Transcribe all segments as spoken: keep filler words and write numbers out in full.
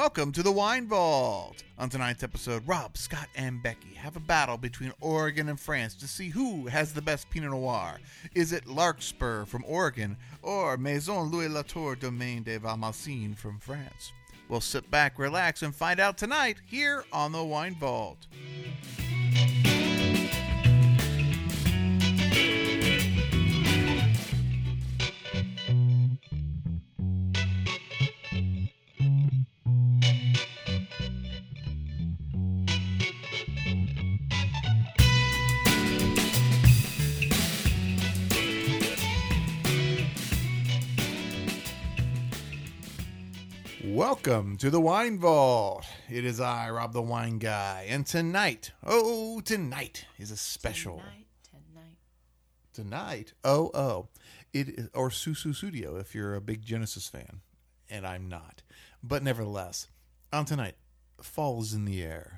welcome to the Wine Vault. On tonight's episode, Rob, Scott, and Becky have a battle between Oregon and France to see who has the best Pinot Noir. Is it Larkspur from Oregon or Maison Louis Latour Domaine de Valmalcine from France? We'll sit back, relax, and find out tonight here on the Wine Vault. Welcome to the Wine Vault. It is I, Rob the Wine Guy, and tonight, oh, tonight is a special. Tonight, tonight. Tonight, oh, oh, it is, or Susu Studio if you're a big Genesis fan, and I'm not. But nevertheless, on tonight, fall is in the air,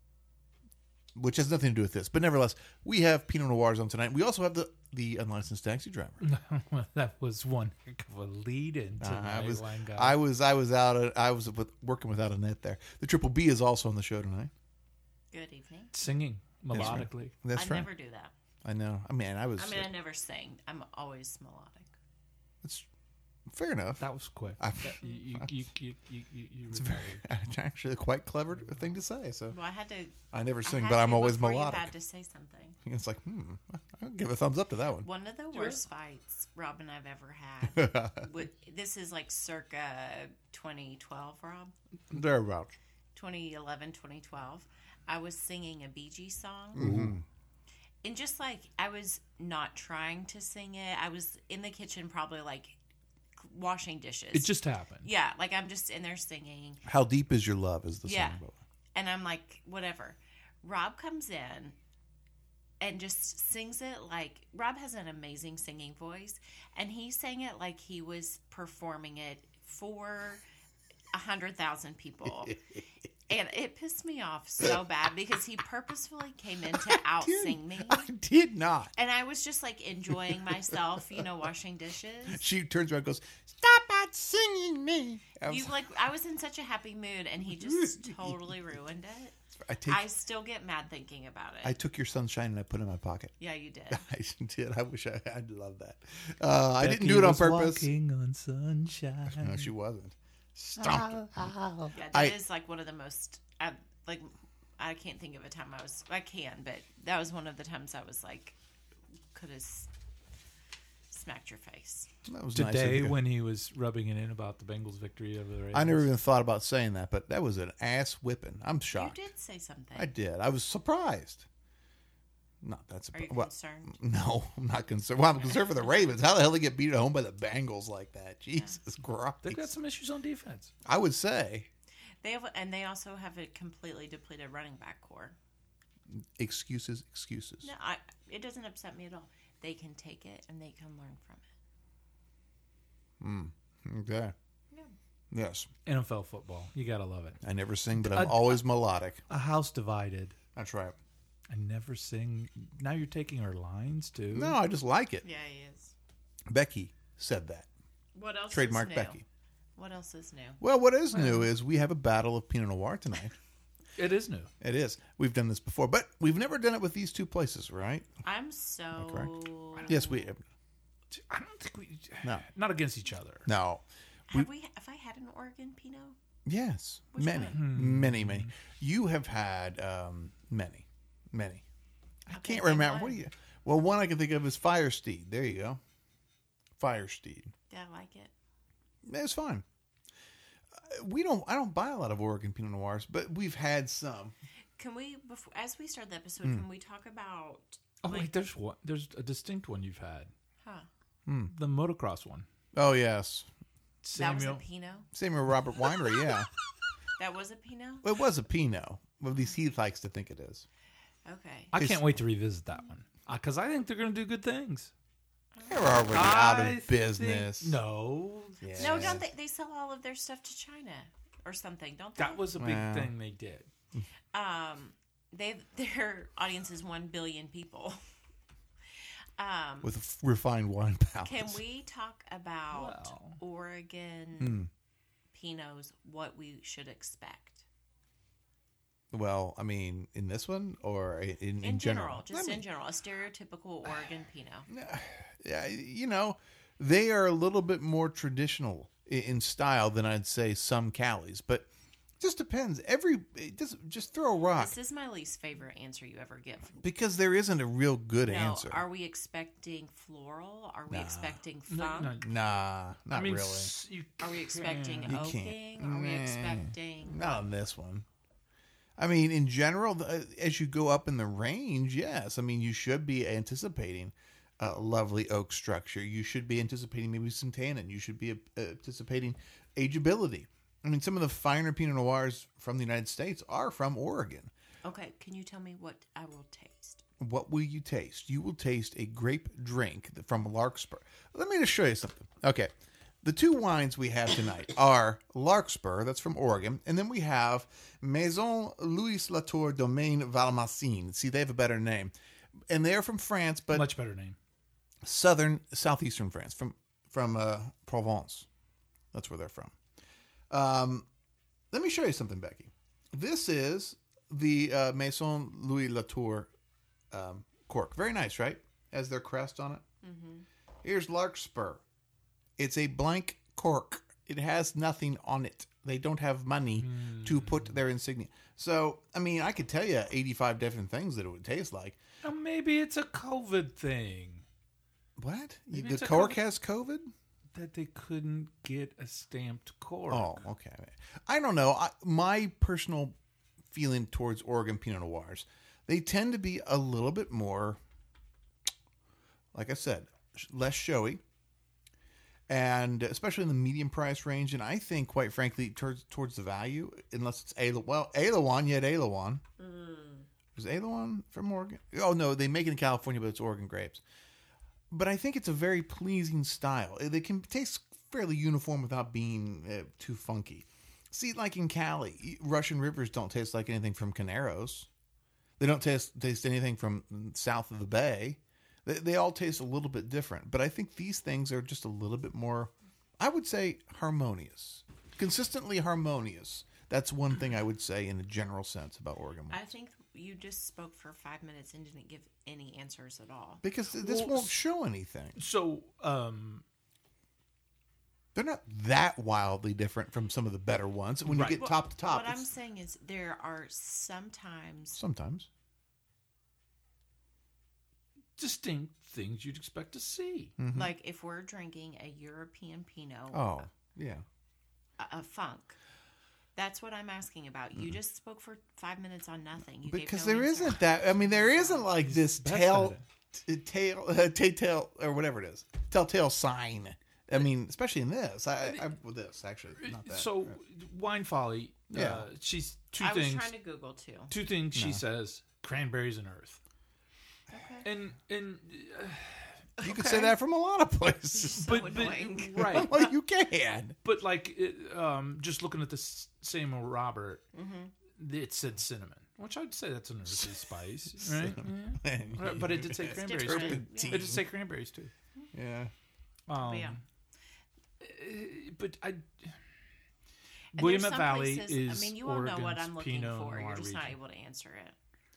which has nothing to do with this. But nevertheless, we have Pinot Noirs on tonight. We also have the the unlicensed taxi driver. Well, that was one heck of a lead into Uh, I my was, Wine Guy. I was, I was out. Of, I was with, working without a net there. The Triple B is also on the show tonight. Good evening. Singing That's right. melodically. That's I right. never do that. I know. I mean, I was. I mean, I never sing. I'm always melodic. It's fair enough. That was quick. I- That- you, you, you, you, you, you, you It's very, it's actually a quite clever thing to say. So Well, I had to. I never I sing, had but I'm to always before melodic. You had to say something. It's like, hmm, I'll give a thumbs up to that one. One of the worst fights Rob and I've ever had. with, this is like circa twenty twelve, Rob. Thereabouts. twenty eleven, twenty twelve. I was singing a Bee Gees song. Mm-hmm. And just like, I was not trying to sing it. I was in the kitchen probably like washing dishes. It just happened. Yeah, like I'm just in there singing. How deep is your love? Is the Yeah. song? And I'm like, whatever. Rob comes in and just sings it like, Rob has an amazing singing voice. And he sang it like he was performing it for a hundred thousand people. And it pissed me off so bad because he purposefully came in to out sing me. I did not. And I was just like enjoying myself, you know, washing dishes. She turns around and goes, "Stop out singing me." I was You like, I was in such a happy mood and he just totally ruined it. I, take, I still get mad thinking about it. I took your sunshine and I put it in my pocket. Yeah, you did. I did. I wish I, I'd love that. Uh, I didn't Becky do it on was purpose. Walking on sunshine. No, she wasn't. Stop. Yeah, that I- is like one of the most. I, like, I can't think of a time I was. I can, but that was one of the times I was like, could have smacked your face. That was nice of Today, you. when he was rubbing it in about the Bengals' victory over the Ravens. I never even thought about saying that, but that was an ass whipping. I'm shocked. You did say something. I did. I was surprised. Not that Are you surprised. Well, concerned? no, I'm not concerned. Well, I'm concerned for the Ravens. How the hell they get beat at home by the Bengals like that? Jesus Christ. They've got some issues on defense. I would say They have, and they also have a completely depleted running back core. excuses, excuses. No, I, it doesn't upset me at all. They can take it and they can learn from it. Okay. Yeah. Yes. N F L football. You got to love it. I never sing, but I'm Uh, always melodic. A house divided. That's right. I never sing. Now you're taking our lines, too. No, I just like it. Yeah, he is. Becky said that. What else? Trademark is new? Becky. What else is new? Well, what is new is we have a battle of Pinot Noir tonight. It is new. It is. We've done this before, but we've never done it with these two places, right? I'm so. correct? Yes, we. I don't think we. No. Not against each other. No. Have we? Have I had an Oregon Pinot? Yes, Which many, one? many, many. You have had um, many, many. I Okay, can't name remember. one. What do you? Well, one I can think of is Firesteed. There you go. Firesteed. Yeah, I like it. It's fine. Uh, We don't. I don't buy a lot of Oregon Pinot Noirs, but we've had some. Can we, before, as we start the episode, Hmm. can we talk about? Oh, like, wait. There's one. There's a distinct one you've had. Huh? The motocross one. Oh yes, That was Samuel. a Pinot. same with Robert Winery. Yeah, That was a Pinot. it was a Pinot. Well, at least he likes to think it is. Okay. I It's- can't wait to revisit that one. Because I think they're going to do good things. They're already out I of business. think- no. Yeah. No, don't they? They sell all of their stuff to China or something, don't they? That was a big Wow. thing they did. Um, they their audience is one billion people. Um, with a f- refined wine palate. can we talk about Well. Oregon Hmm. Pinots what we should expect? Well, I mean, in this one or in, in, In, general, general? just I mean, in general, a stereotypical Oregon Pinot. yeah, you know, they are a little bit more traditional in, in style than I'd say some Callies, but it just depends. Every it just just throw a rock This is my least favorite answer you ever give. because there isn't a real good No, answer. are we expecting floral? Are we Nah. expecting No, funk? no, Nah, not I mean, really. s- you Are we expecting You oaking? can't. Are we Nah. expecting? Not on this one. I mean, in general, the- as you go up in the range, yes. I mean, you should be anticipating a lovely oak structure. You should be anticipating maybe some tannin. You should be uh, anticipating ageability. I mean, some of the finer Pinot Noirs from the United States are from Oregon. Okay, can you tell me what I will taste? What will you taste? You will taste a grape drink from Larkspur. Let me just show you something. Okay. The two wines we have tonight are Larkspur, that's from Oregon, and then we have Maison Louis Latour Domaine Valmassine. See, they have a better name. And they're from France, but much better name. southern, southeastern France, from from uh, Provence. That's where they're from. Um, let me show you something, Becky. This is the uh, Maison Louis Latour um, cork. Very nice, right? Has their crest on it. Mm-hmm. Here's Larkspur. It's a blank cork. It has nothing on it. They don't have money Mm. to put their insignia. So, I mean, I could tell you eighty-five different things that it would taste like. Now, maybe it's a COVID thing What? Maybe the it's a cork COVID. has COVID? that they couldn't get a stamped cork. Oh, okay. I don't know. I, my personal feeling towards Oregon Pinot Noirs, they tend to be a little bit more, like I said, less showy. And especially in the medium price range, and I think, quite frankly, towards towards the value, unless it's Ala, well, Alawan, you had Alawan. Mm. Is Alawan from Oregon? Oh no, they make it in California, but it's Oregon grapes. But I think it's a very pleasing style. They can taste fairly uniform without being uh, too funky. See, like in Cali, Russian rivers don't taste like anything from Caneros. They don't taste taste anything from south of the bay. They, they all taste a little bit different. But I think these things are just a little bit more, I would say, harmonious. Consistently harmonious. That's one thing I would say in a general sense about Oregon wines. I think you just spoke for five minutes and didn't give any answers at all. Because this Well, won't show anything. So, um, They're not that wildly different from some of the better ones. When Right. you get top to top, What I'm it's- saying is there are sometimes sometimes. distinct things you'd expect to see. Mhm. like if we're drinking a European Pinot, Oh, yeah. a, a funk. That's what I'm asking about. You just spoke for five minutes on nothing. You Because gave no there answer. isn't that. I mean, there isn't like this That's tail, not t- tail, uh, tail, or whatever it is, telltale sign. I mean, especially in this. I, I with this actually, not that. So, Wine Folly, Yeah. uh, she's two I was things. trying to Google too. Two things she No. says: cranberries and earth. Okay. And and uh, you could say that from a lot of places. So annoying. right? Well, you can. But like, it, um, just looking at the s- same old Robert, Mm-hmm. it said cinnamon, which I'd say that's an earthy spice, right? Yeah. Right, But it did say It's cranberries different. too. Turpentine. It did say cranberries too. Yeah. Um, But yeah. uh, But I. And Willamette there's some Valley places, is I mean, you all know what Oregon's I'm looking Pinot for. You're Noir just not region. able to answer it.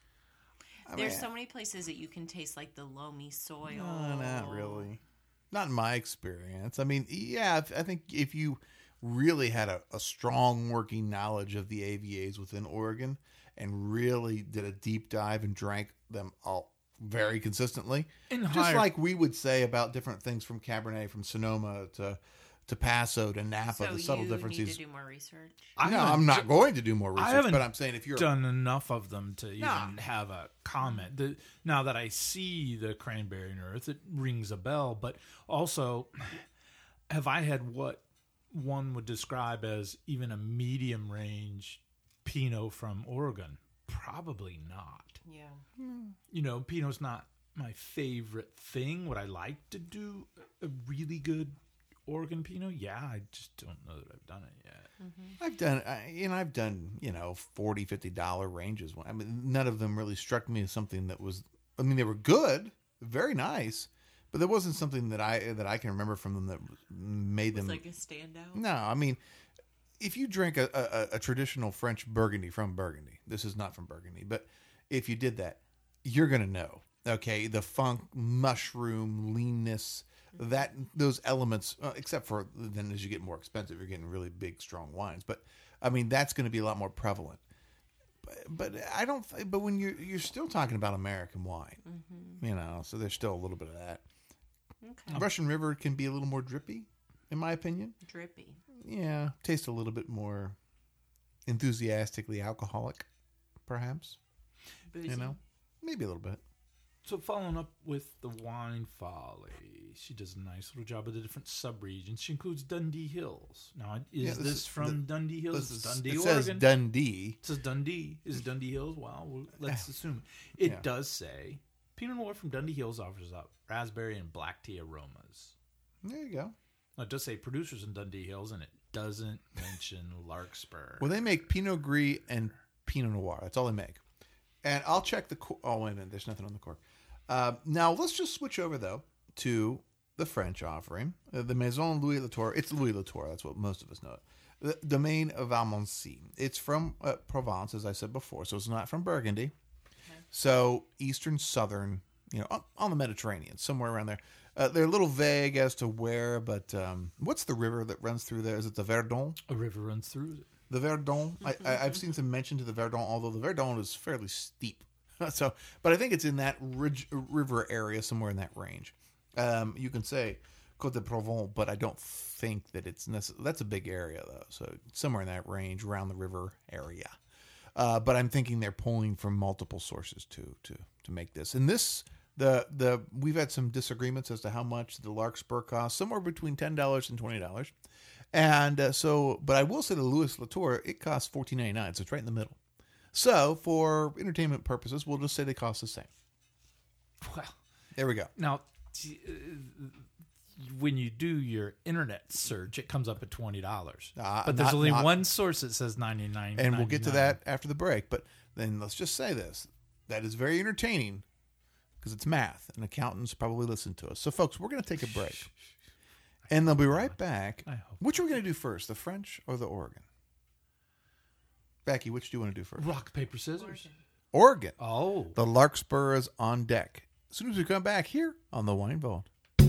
I There's mean, so many places that you can taste like the loamy soil. No, not really. Not in my experience. I mean, yeah, I think if you really had a, a strong working knowledge of the A V As within Oregon and really did a deep dive and drank them all very consistently, And just higher- like we would say about different things from Cabernet, from Sonoma to to Paso to Napa, So the subtle you differences. need to do more research. I no, haven't I'm not d- going to do more research, haven't but I'm saying if you're done enough of them to even Nah. have a comment. The, now that I see the cranberry and earth, it rings a bell. But also, have I had what one would describe as even a medium range Pinot from Oregon? Probably not. Yeah. You know, Pinot's not my favorite thing. Would I like to do a really good Oregon Pinot? Yeah, I just don't know that I've done it yet. I've done, I, you know, I've done, you know, forty, fifty dollar ranges. I mean, none of them really struck me as something that was, I mean, they were good, very nice, but there wasn't something that I, that I can remember from them that made It's them. like a standout. No, I mean, if you drink a, a, a traditional French Burgundy from Burgundy, this is not from Burgundy, but if you did that, you're going to know, okay, the funk, mushroom, leanness, that those elements, uh, except for then as you get more expensive, you're getting really big, strong wines. But I mean, that's going to be a lot more prevalent. But, but I don't. But when you're you're still talking about American wine, mm-hmm. you know, so there's still a little bit of that. Okay. Russian River can be a little more drippy, in my opinion. Drippy. Yeah, taste a little bit more enthusiastically alcoholic, perhaps. Boozy. You know, maybe a little bit. So following up with the Wine Folly, she does a nice little job of the different subregions. She includes Dundee Hills. Now, is Yeah, this this, is- from the- Dundee Hills? This Is is- Dundee, it Oregon? says Dundee. It says Dundee. Is it Dundee Hills? Well, well let's assume. It Yeah. does say, Pinot Noir from Dundee Hills offers up raspberry and black tea aromas. There you go. Now, it does say producers in Dundee Hills, and it doesn't mention Larkspur. Well, they make Pinot Gris and Pinot Noir. That's all they make. And I'll check the. Co- oh wait a minute, there's nothing on the cork. Uh, now let's just switch over though to the French offering, uh, the Maison Louis Latour. It's Louis Latour. That's what most of us know. The Domaine of Valmoncy. It's from uh, Provence, as I said before, so it's not from Burgundy. Okay. So eastern, southern, you know, on, on the Mediterranean, somewhere around there. Uh, they're a little vague as to where, but um, what's the river that runs through there? Is it the Verdon? A river runs through it. The Verdon. I, I, I've seen some mention to the Verdon, although the Verdon is fairly steep. So, but I think it's in that ridge, river area, somewhere in that range. Um, you can say Côte de Provence, but I don't think that it's necessary. That's a big area, though. So somewhere in that range, around the river area. Uh, but I'm thinking they're pulling from multiple sources to to to make this. And this, the the we've had some disagreements as to how much the Larkspur costs, somewhere between ten dollars and twenty dollars. And uh, so, but I will say the Louis Latour, it costs fourteen ninety nine, so it's right in the middle. So, for entertainment purposes, we'll just say they cost the same. Well, there we go. Now, t- uh, when you do your internet search, it comes up at twenty dollars. Uh, but there's not- only not- one source that says ninety-nine. And we'll get to that after the break. But then let's just say this. That is very entertaining because it's math, and accountants probably listen to us. So, folks, we're going to take a break. And they'll be right back. I hope. Which are we going to do first, the French or the Oregon? Becky, which do you want to do first? Rock, paper, scissors. Oregon. Oh. The Larkspur is on deck. As soon as we come back here on the Wine Vault.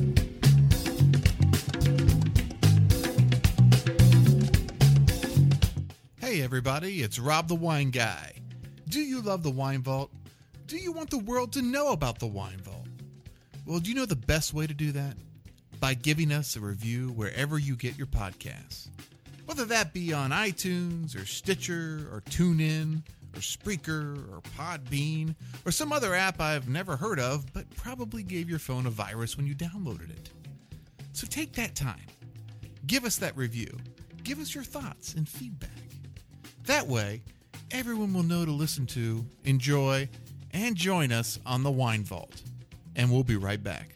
Hey, everybody, it's Rob the Wine Guy. Do you love the Wine Vault? Do you want the world to know about the Wine Vault? Well, do you know the best way to do that? By giving us a review wherever you get your podcasts. Whether that be on iTunes or Stitcher or TuneIn or Spreaker or Podbean or some other app I've never heard of but probably gave your phone a virus when you downloaded it. So take that time. Give us that review. Give us your thoughts and feedback. That way, everyone will know to listen to, enjoy, and join us on the Wine Vault. And we'll be right back.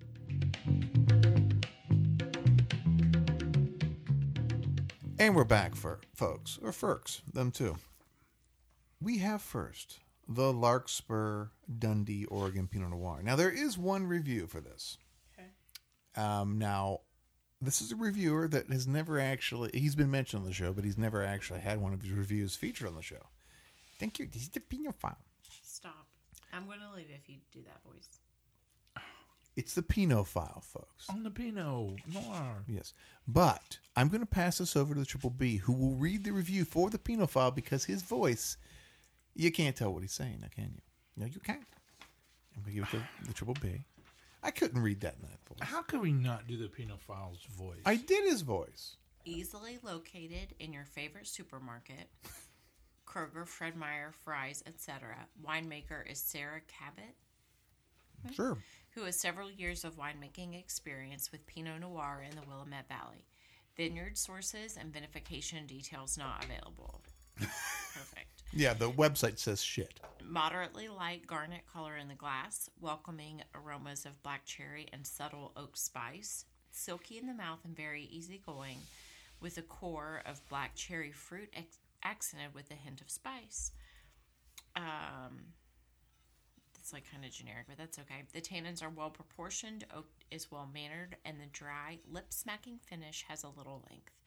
And we're back, for folks, or Ferks, them too. We have first the Larkspur Dundee Oregon Pinot Noir. Now, there is one review for this. Okay. Um, now, this is a reviewer that has never actually, he's been mentioned on the show, but he's never actually had one of his reviews featured on the show. Thank you. This is the Pinot File. Stop. I'm going to leave if you do that voice. It's the Pinot File, folks. On the Pinot Noir. Yes. But I'm going to pass this over to the Triple B, who will read the review for the Pinot File because his voice, you can't tell what he's saying, now can you? No, you can't. I'm going to give it to the Triple B. I couldn't read that in that voice. How could we not do the Pinot File's voice? I did his voice. Easily located in your favorite supermarket. Kroger, Fred Meyer, Fry's, et cetera. Winemaker is Sarah Cabot, Sure. who has several years of winemaking experience with Pinot Noir in the Willamette Valley. Vineyard sources and vinification details not available. Perfect. Yeah, the website says shit. Moderately light garnet color in the glass, welcoming aromas of black cherry and subtle oak spice. Silky in the mouth and very easygoing, with a core of black cherry fruit ex- accented with a hint of spice. Um... It's like kind of generic, but that's okay. The tannins are well proportioned, oak is well mannered, and the dry, lip smacking finish has a little length.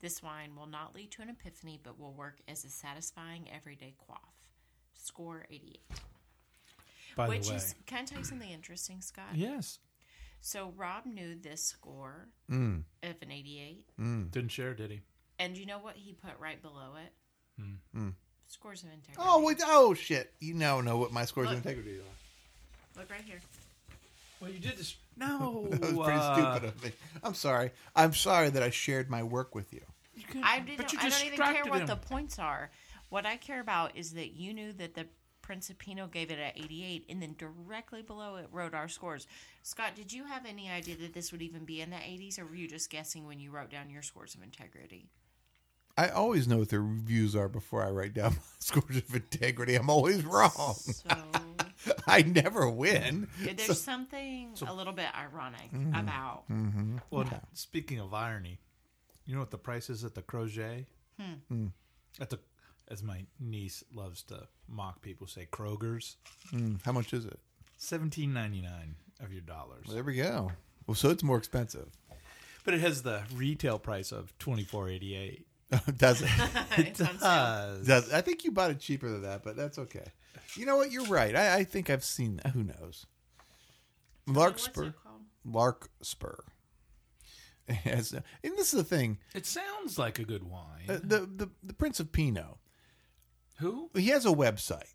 This wine will not lead to an epiphany, but will work as a satisfying everyday quaff. Score eighty-eight. By Which the way, is, can I tell you something interesting, Scott? yes, So Rob knew this score Mm. of an eighty-eight. didn't share, did he? And you know what he put right below it? Hmm. Mm. Scores of integrity. Oh, wait. Oh, shit. You now know what my scores of Look. integrity are. Look right here. Well, you did this. No, That was pretty uh, stupid of me. I'm sorry. I'm sorry that I shared my work with you. you can- I didn't. but you I don't even care distracted what him. the points are. What I care about is that you knew that the Prince of Pinot gave it at eighty-eight, and then directly below it wrote our scores. Scott, did you have any idea that this would even be in the eighties, or were you just guessing when you wrote down your scores of integrity? I always know what the reviews are before I write down my scores of integrity. I'm always wrong. So I never win. there's something a little bit ironic about. Well, speaking of irony, you know what the price is at the Crochet? Hmm. At the, as my niece loves to mock people, say Kroger's. Mm, how much is it? Seventeen ninety nine of your dollars, Well, there we go. Well, so it's more expensive. but it has the retail price of twenty four eighty eight. Does it? It's on sale. Does Does I think you bought it cheaper than that, but that's okay. You know what? You're right. I, I think I've seen that. Who knows? Larkspur. What's it called? Larkspur. It has- and this is the thing. It sounds like a good wine. Uh, the, the the Prince of Pinot. Who? He has a website.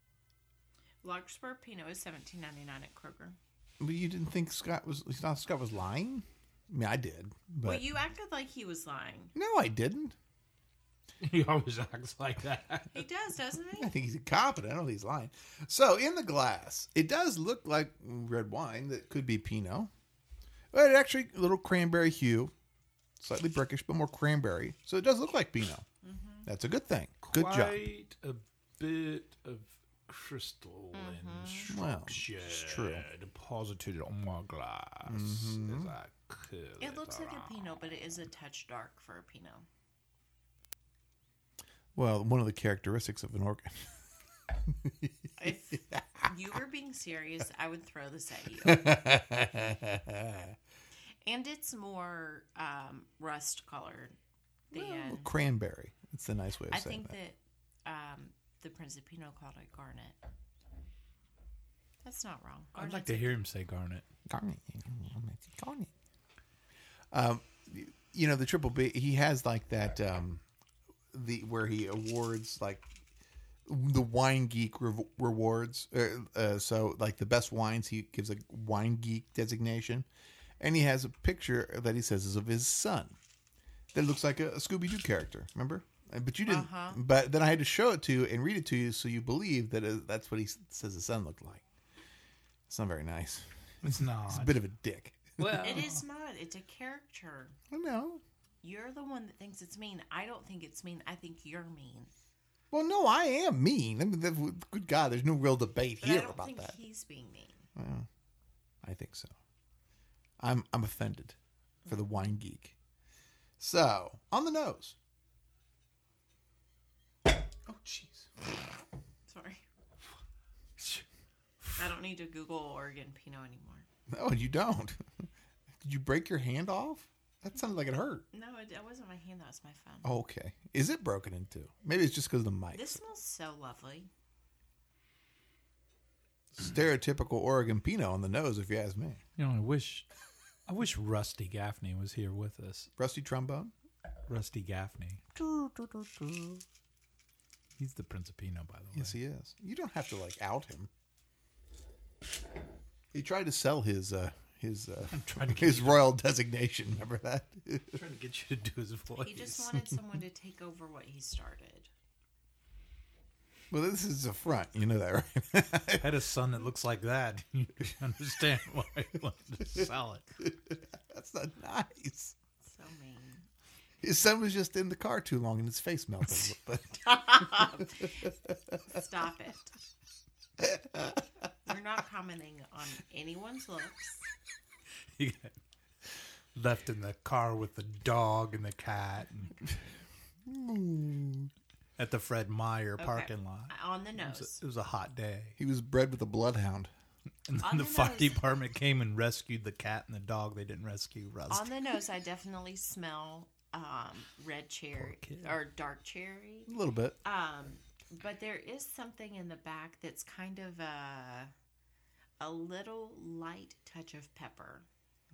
Larkspur Pinot is seventeen ninety-nine at Kroger. But you didn't think Scott was you thought Scott was lying? I mean, I did. But Well, you acted like he was lying. no, I didn't. He always acts like that. He does, doesn't he? I think he's incompetent. I don't think he's lying. So in the glass, it does look like red wine that could be Pinot. But it actually a little cranberry hue, slightly brackish, but more cranberry. So it does look like Pinot. Mm-hmm. That's a good thing. Good job. Quite a bit of crystal and Well, structure it's true. deposited on my glass. Mm-hmm. As I curl It looks like around. a Pinot, but it is a touch dark for a Pinot. Well, one of the characteristics of an organ. If you were being serious, I would throw this at you. And it's more um, rust colored than Well, cranberry. It's a nice way of I saying think that. that um, the Prince of Pinot called it garnet. That's not wrong. I'd like Garnet's to a- hear him say garnet. Garnet. Garnet. Um, you know the Triple B. He has like that. Um, the where he awards like the Wine Geek rev- rewards. Uh, uh, so like the best wines, he gives a Wine Geek designation, and he has a picture that he says is of his son. That looks like a, a Scooby Doo character. Remember? Uh, But you didn't. Uh-huh. But then I had to show it to you and read it to you, so you believe that uh, that's what he s- says his son looked like. It's not very nice. It's not. It's a bit of a dick. well, It is not. It's a character. I know. You're the one that thinks it's mean. I don't think it's mean. I think you're mean. Well, no, I am mean. I mean, the- good God, there's no real debate But I here don't about think that. he's being mean. Well, I think so. I'm I'm offended for the Wine Geek. So on the nose. Oh, jeez. Sorry. I don't need to Google Oregon Pinot anymore. No, you don't. Did you break your hand off? That sounded like it hurt. No, it, it wasn't my hand. That was my phone. Oh, okay. Is it broken in two? Maybe it's just because of the mic. This smells so lovely. Stereotypical Oregon Pinot on the nose, if you ask me. you know, I wish, I wish Rusty Gaffney was here with us. Rusty trombone. Rusty Gaffney. He's the Prince of Pinot, by the way. Yes, he is. You don't have to like out him. He tried to sell his uh, his uh, trying to get his royal designation. Remember that? I'm trying to get you to do his voice. He just wanted someone to take over what he started. Well, this is a front. You know that, right? I had a son that looks like that. You understand why I wanted to sell it. That's not nice. So mean. His son was just in the car too long and his face melted. But Stop it. We're not commenting on anyone's looks. He got left in the car with the dog and the cat and at the Fred Meyer Okay. parking lot. On the It was, nose. a, it was a hot day. he was bred with a bloodhound. And then On the, the fire nose. department came and rescued the cat and the dog. They didn't rescue Rusty. On the nose, I definitely smell um, red cherry or dark cherry. A little bit. Um, but there is something in the back that's kind of a a little light touch of pepper.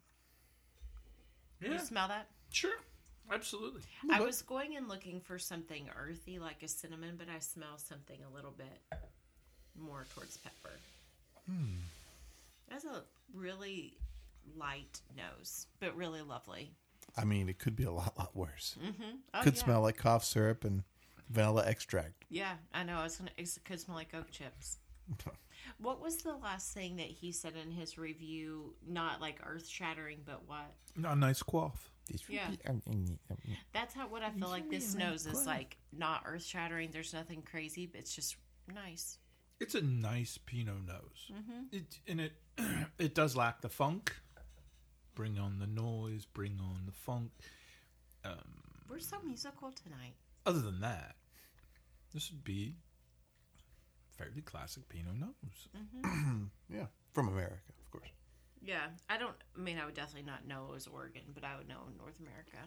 Yeah. You smell that? Sure. Absolutely. I was going and looking for something earthy like a cinnamon, but I smell something a little bit more towards pepper. Hmm. That's a really light nose, but really lovely. I mean, it could be a lot, lot worse. Mm-hmm. Oh, could yeah. smell like cough syrup and vanilla extract. Yeah, I know. It's gonna, it could smell like oak chips. What was the last thing that he said in his review? Not like earth shattering, but what? A nice quaff. Yeah. That's how what I feel like this nose is like. Not earth shattering. There's nothing crazy, but it's just nice. It's a nice Pinot nose. Mm-hmm. It and it it does lack the funk. Bring on the noise. Bring on the funk. Um, We're so musical tonight. Other than that, this would be fairly classic Pinot nose. Mm-hmm. Yeah, from America, of course. Yeah, I don't. I mean, I would definitely not know it was Oregon, but I would know North America.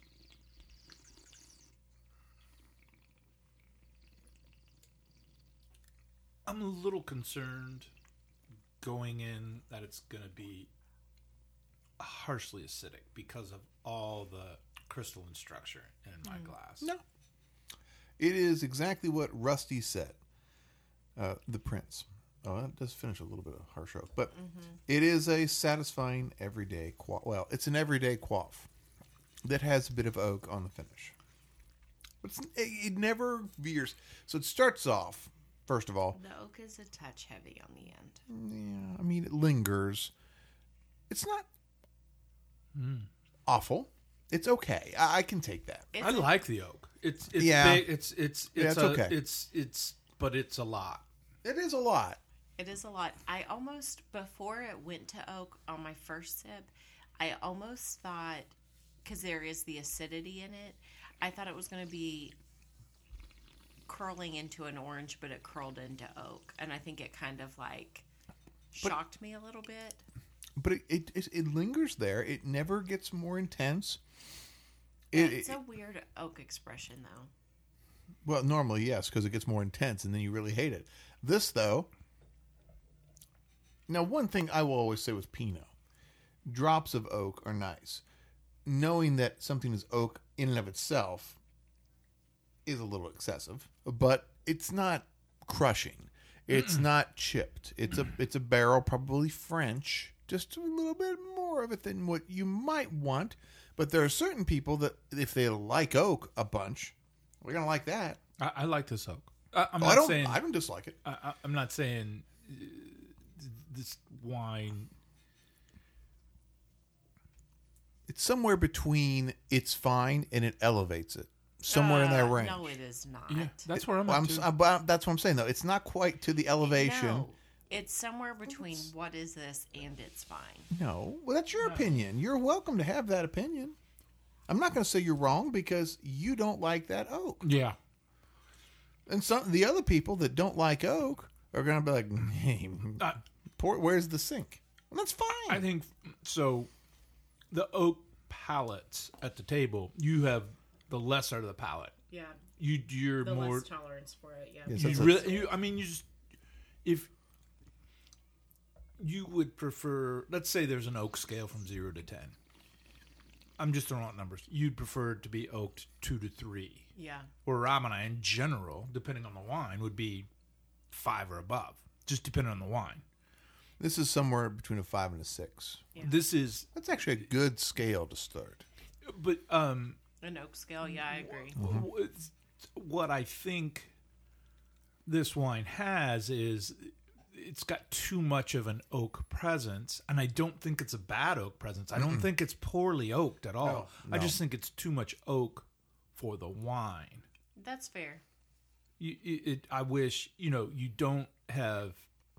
I'm a little concerned going in that it's going to be harshly acidic because of all the crystalline structure in my Mm. glass. No. It is exactly what Rusty said. Uh, the Prince. Oh, that does finish a little bit of harsh oak. But it is a satisfying everyday quaff. Well, it's an everyday quaff that has a bit of oak on the finish. But it's, it, it never veers. So it starts off, first of all, The oak is a touch heavy on the end. yeah, I mean, it lingers. It's not Mm. awful. It's okay. I, I can take that. It's I a- like the oak. It's it's Yeah. big. It's it's it's Yeah, it's a- okay. It's it's but it's a lot. It is a lot. It is a lot. I almost, before it went to oak on my first sip, I almost thought, because there is the acidity in it, I thought it was going to be curling into an orange, but it curled into oak. And I think it kind of like But- shocked me a little bit. But it, it, it, it lingers there. It never gets more intense. Yeah, It, it's it- a weird oak expression, though. well, normally, yes, because it gets more intense and then you really hate it. This, though, now, one thing I will always say with Pinot, drops of oak are nice. Knowing that something is oak in and of itself is a little excessive, but it's not crushing. It's Mm-mm. not chipped. It's a it's a barrel, probably French, just a little bit more of it than what you might want. But there are certain people that, if they like oak a bunch, we're gonna like that. I, I like this oak. I, I'm Oh, not I don't. saying I don't dislike it. I, I- I'm not saying uh, this wine. It's somewhere between it's fine and it elevates it. Somewhere in that Uh, range. No, it is not. Yeah, that's where I'm. Well, at I'm, too. I'm- well, that's what I'm saying, though. It's not quite to the elevation. No, it's somewhere between what is this and it's fine. No. Well, that's your No. opinion. You're welcome to have that opinion. I'm not going to say you're wrong because you don't like that oak. Yeah. And some the other people that don't like oak are going to be like, hey, Uh, pour, where's the sink? Well, that's fine. I think so. The oak palettes at the table, you have the lesser of the palate. Yeah, You you're the more. less tolerance for it. Yeah. Yes, You that's- really. You, I mean, you just if you would prefer. Let's say there's an oak scale from zero to ten. I'm just throwing out numbers. You'd prefer it to be oaked two to three. Yeah. Or Ramana in general, depending on the wine, would be five or above, just depending on the wine. This is somewhere between a five and a six. Yeah. This is, That's actually a good scale to start. but um, An oak scale. Yeah, I agree. w- what I think this wine has is it's got too much of an oak presence, and I don't think it's a bad oak presence. I don't think it's poorly oaked at all. No, I no. just think it's too much oak for the wine. That's fair. You, it, it, I wish, you know, you don't have.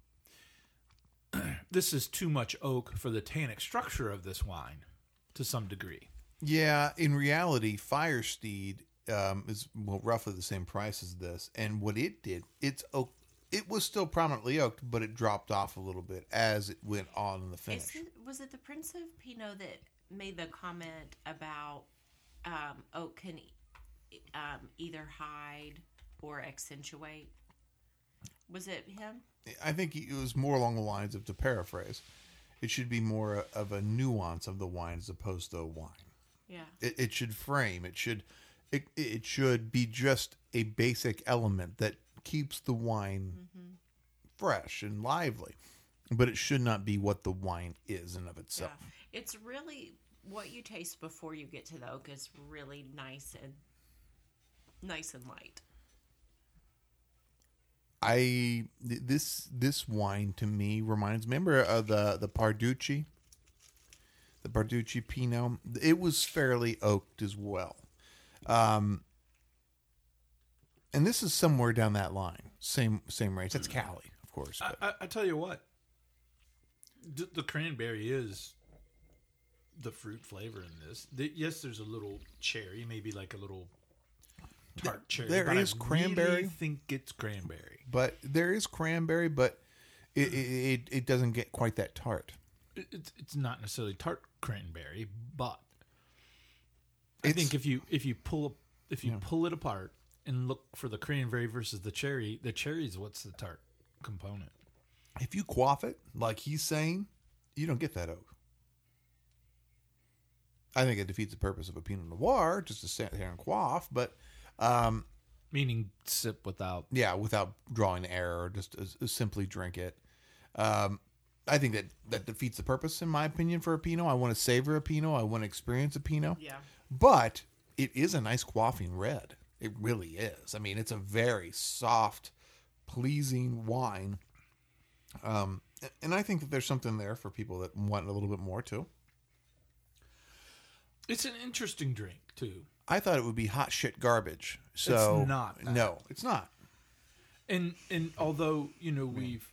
This is too much oak for the tannic structure of this wine, to some degree. Yeah, in reality, Firesteed um, is well roughly the same price as this, and what it did, it's oak. It was still prominently oaked, but it dropped off a little bit as it went on in the finish. Is it, was it the Prince of Pinot that made the comment about um, oak can e- um, either hide or accentuate. Was it him? I think it was more along the lines of, to paraphrase, it should be more of a nuance of the wine as opposed to a wine. Yeah. It, it should frame. It should it, it should be just a basic element that keeps the wine mm-hmm. fresh and lively. But it should not be what the wine is in of itself. Yeah. It's really what you taste before you get to the oak is really nice and nice and light. I this this wine to me reminds remember of the the Parducci, the Parducci Pinot. It was fairly oaked as well, um, and this is somewhere down that line. Same same range. That's Cali, of course. I, I, I tell you what, the, the cranberry is the fruit flavor in this. The, yes, there's a little cherry, maybe like a little tart cherry. There but is I cranberry. Really think it's cranberry, But there is cranberry, but it it, it doesn't get quite that tart. it, it's it's not necessarily tart cranberry, but I It's- think if you if you pull up if you Yeah. pull it apart and look for the cranberry versus the cherry, the cherry is what's the tart component. If you quaff it like he's saying, you don't get that oak. I think it defeats the purpose of a Pinot Noir just to sit there and quaff, but. Um, Meaning sip without. Yeah, without drawing air, or just as, as simply drink it. Um, I think that that defeats the purpose, in my opinion, for a Pinot. I want to savor a Pinot. I want to experience a Pinot. Yeah. But it is a nice quaffing red. It really is. I mean, it's a very soft, pleasing wine. Um, and I think that there's something there for people that want a little bit more too. It's an interesting drink too. I thought it would be hot shit garbage. So It's not that. No, it's not. And and although, you know, we've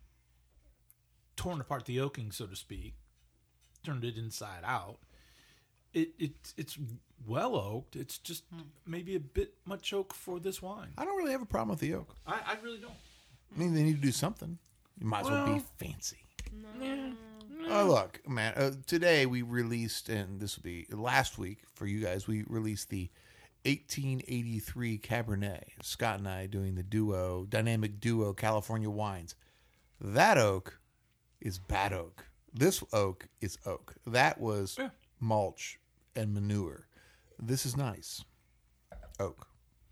torn apart the oaking, so to speak, turned it inside out, it, it it's well oaked. It's just maybe a bit much oak for this wine. I don't really have a problem with the oak. I, I really don't. I mean, they need to do something. You might as well, be Well, fancy. Yeah. Oh, look, man. Uh, today we released, and this will be last week for you guys, we released the eighteen eighty-three Cabernet. Scott and I doing the duo, dynamic duo California wines. That oak is bad oak. This oak is oak. That was Yeah. mulch and manure. This is nice. Oak.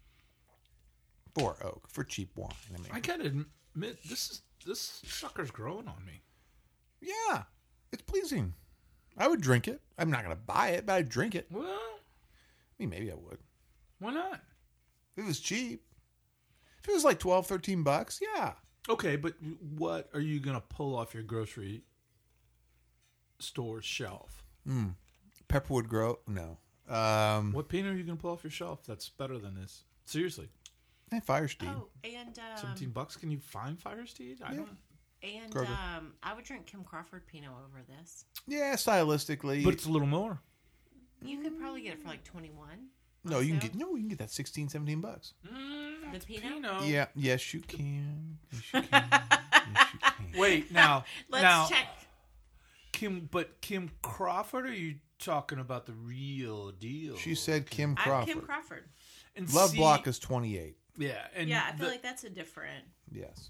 For oak. For cheap wine. I mean, I gotta admit, this is this sucker's growing on me. yeah, it's pleasing. I would drink it. I'm not going to buy it, but I'd drink it. Well, I mean, maybe I would. why not? If it was cheap. If it was like twelve, thirteen bucks, yeah. Okay, but what are you gonna pull off your grocery store shelf? Pepperwood Grove, no. Um, What Pinot are you gonna pull off your shelf that's better than this? Seriously, eh, Firesteed. Oh, and um, seventeen bucks? Can you find Firesteed? I Yeah. don't. and Kroger. um, I would drink Kim Crawford Pinot over this. Yeah, stylistically. But it's a little more. You could probably get it for like twenty-one. no, you can also. get no, you can get that sixteen, seventeen bucks. Mm, The Pinot? Pinot. Yeah, yes you can. Yes you can. yes you can. Wait, now, Let's now, check. Kim, but Kim Crawford? Or are you talking about the real deal? She said Kim I'm Crawford. Kim Crawford. And Love see- Block is twenty-eight. Yeah, and Yeah, I feel the- like that's a different. Yes.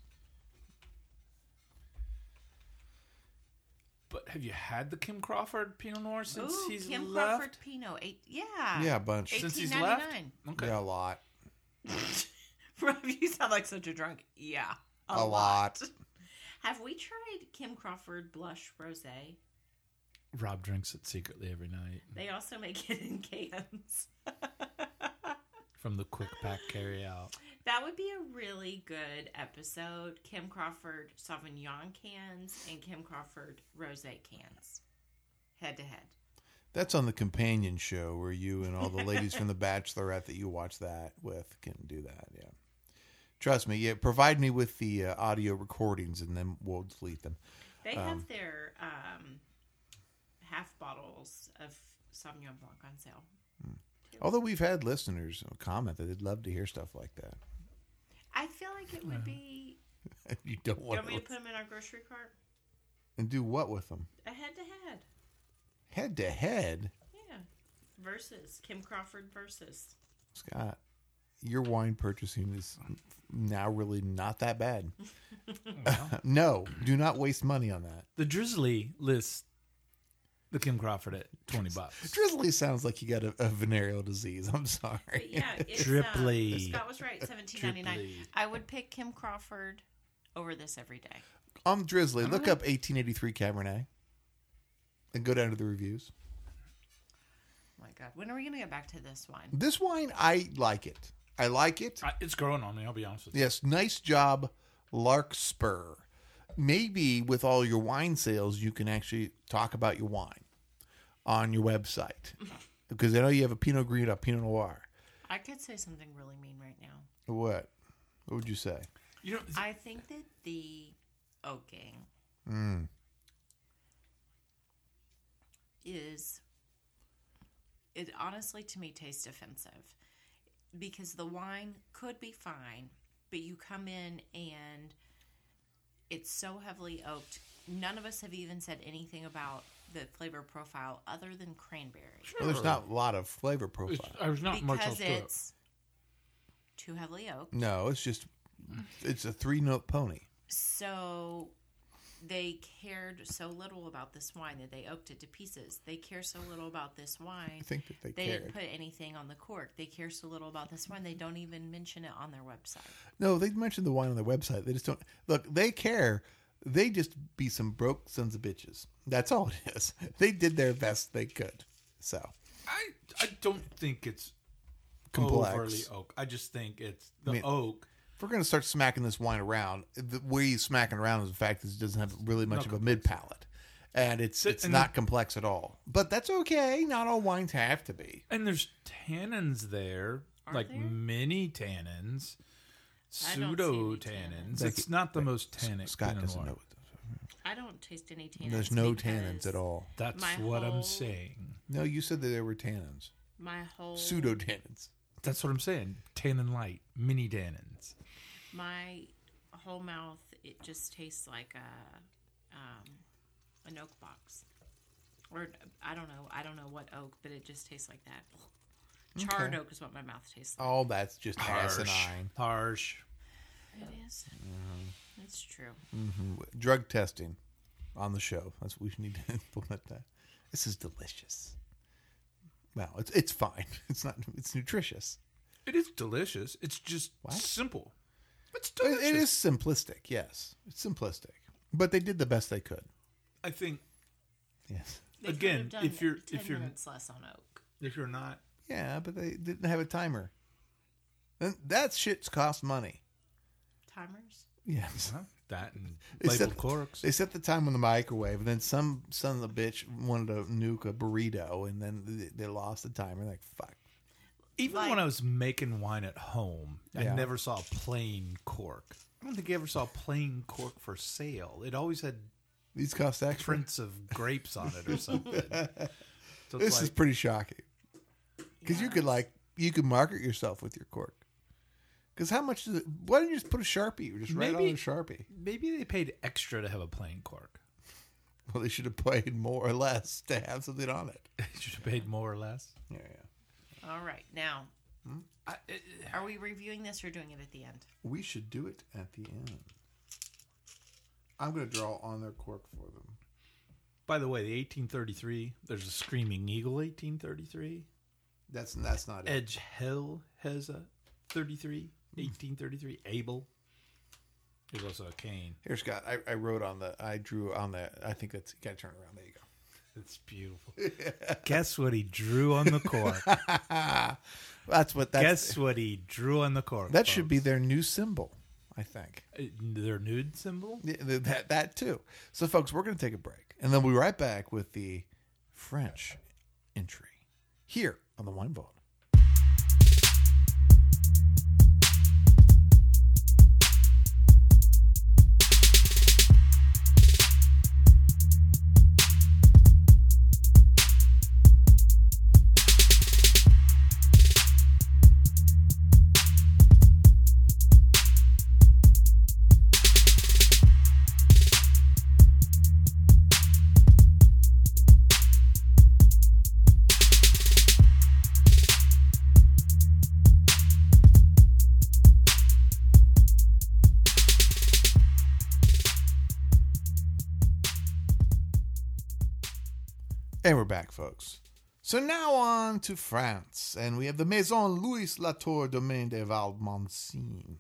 But have you had the Kim Crawford Pinot Noir since Ooh, he's Kim left? Crawford Pinot. Eight, yeah. Yeah, a bunch. Since he's eighteen left? ninety-nine. Okay. Yeah, a lot. Rob, you sound like such a drunk. Yeah. A lot. Have we tried Kim Crawford Blush Rosé? Rob drinks it secretly every night They also make it in cans. from the quick pack carry out. That would be a really good episode. Kim Crawford Sauvignon cans and Kim Crawford Rosé cans. Head to head. That's on the companion show where you and all the ladies from The Bachelorette that you watch that with can do that. Yeah, trust me. Yeah, provide me with the uh, audio recordings and then we'll delete them. They Um, have their um, half bottles of Sauvignon Blanc on sale. Although we've had listeners comment that they'd love to hear stuff like that. I feel like it would be. You don't Do you want want me to to put them in our grocery cart? and do what with them? A head to head. Head to head. Yeah. Versus Kim Crawford versus Scott, your wine purchasing is now really not that bad. Well, No, do not waste money on that. the Drizzly lists the Kim Crawford at twenty bucks. Drizzly sounds like you got a, a venereal disease. I'm But sorry. yeah, it's, Triply. Uh, Scott was right. Seventeen ninety nine. Triply. I would pick Kim Crawford over this every day. On Drizzly, look up eighteen eighty-three Cabernet and go down to the reviews. Oh my God, when are we going to get back to this wine? This wine, I like it. I like it. I, it's growing on me, I'll be honest with you. Yes, nice job, Larkspur. Maybe with all your wine sales, you can actually talk about your wine on your website. Because I know you have a Pinot Grigio, a Pinot Noir. I could say something really mean right now. What? What would you say? You know, I think that the oaking Mm. is, it honestly to me tastes offensive because the wine could be fine, but you come in and it's so heavily oaked. None of us have even said anything about the flavor profile other than cranberry. Well, there's not a lot of flavor profile. it's, there's not much else Because to it. it's too heavily oaked. No, it's just, it's a three-note pony. So they cared so little about this wine that they oaked it to pieces. They care so little about this wine. I think that they, They cared. didn't put anything on the cork. They care so little about this wine. They don't even mention it on their website. No, they mentioned the wine on their website. They just don't. Look, they care. They just be some broke sons of bitches. That's all it is. They did their best they could. So, I, I don't think it's Complex. overly oak. I just think it's the I mean, oak. if we're going to start smacking this wine around, the way he's smacking around is the fact that it doesn't have really much No of a mid palate. And it's it's and- not complex at all. But that's okay. Not all wines have to be. And there's tannins there, Are like there? mini tannins, I don't see pseudo any tannins. tannins. It's not the most tannic. Scott Pinot doesn't Noir. know what I don't taste any tannins. There's no because tannins at all. That's My what whole- I'm saying. No, you said that there were tannins. My whole Pseudo tannins. That's what I'm saying. Tannin light, mini tannins. my whole mouth, it just tastes like a um, an oak box, or I don't know. I don't know what oak, but it just tastes like that. Charred Okay. oak is what my mouth tastes like. Oh, that's just Harsh. asinine. Harsh. It is. It's true. Mhm. Drug testing on the show. That's what we need to implement that. This is delicious. Well, it's it's fine. It's not. It's nutritious. It is delicious. It's just What? simple. It's It- delicious. it is simplistic. Yes, it's simplistic. But they did the best they could. I think Yes. They could Again, have done if you're- ten if you're- minutes less on oak. if you're not, Yeah, but they didn't have a timer. And that shit's cost money. Timers. Yes. well, that and They labeled set, corks. they set the time on the microwave, and then some son of a bitch wanted to nuke a burrito, and then they, they lost the timer. Like, fuck. Even Like- when I was making wine at home, Yeah. I never saw a plain cork. I don't think I ever saw a plain cork for sale. It always had These cost extra. prints of grapes on it or something. So it's This is like, pretty shocking. Because you could, like, you could market yourself with your cork. Because how much does it, why don't you just put a Sharpie or just write on Maybe- a Sharpie? maybe they paid extra to have a plain cork. Well, they should have paid more or less to have something on it. Should have paid more or less. Yeah, yeah. All right. Now, I, it, are we reviewing this or doing it at the end? We should do it at the end. I'm going to draw on their cork for them. by the way, the eighteen thirty-three, there's a Screaming Eagle eighteen thirty-three. That's that's not it. Edge Hill has a thirty-three, eighteen thirty-three. Abel. There's also a Cane. Here, Scott. I, I wrote on the. I drew on the. I think that's. You got to turn it around. There you go. It's beautiful. Guess what he drew on the cork? That's what. That's, Guess what he drew on the cork? that should be their new symbol. I think. folks? Their nude symbol. Yeah, th- That that too. So, folks, we're going to take a break, and then we'll be right back with the French entry here on the Wine Vault. And we're back, folks. So now on to France, and we have the Maison Louis Latour Domaine de Valmoncin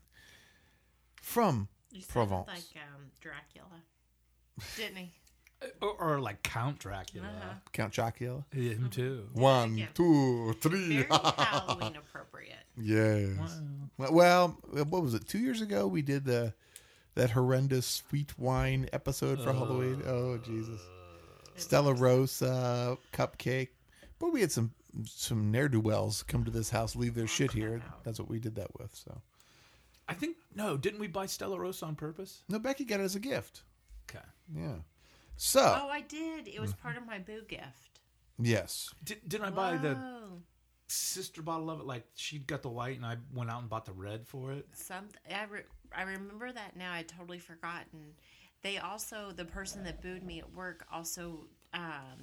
from You sounded Provence. like um, Dracula, didn't he? Or, or like Count Dracula. Uh-huh. Count Chocula. Him too. One, Yeah. two, three. Very Halloween appropriate. Yes. Wow. Well, what was it? Two years ago, we did the that horrendous sweet wine episode for Halloween. Oh, Jesus. Stella Rosa cupcake. But we had some some ne'er do wells come to this house, leave their shit here. That's what we did that with. So I think, no, didn't we buy Stella Rosa on purpose? no, Becky got it as a gift. Okay. Yeah. So Oh, I did. It was part of my boo gift. yes, Did, didn't I buy the Whoa. sister bottle of it? Like, she got the white and I went out and bought the red for it? Some I, re, I remember that now. I'd totally forgotten. They also, the person that booed me at work also um,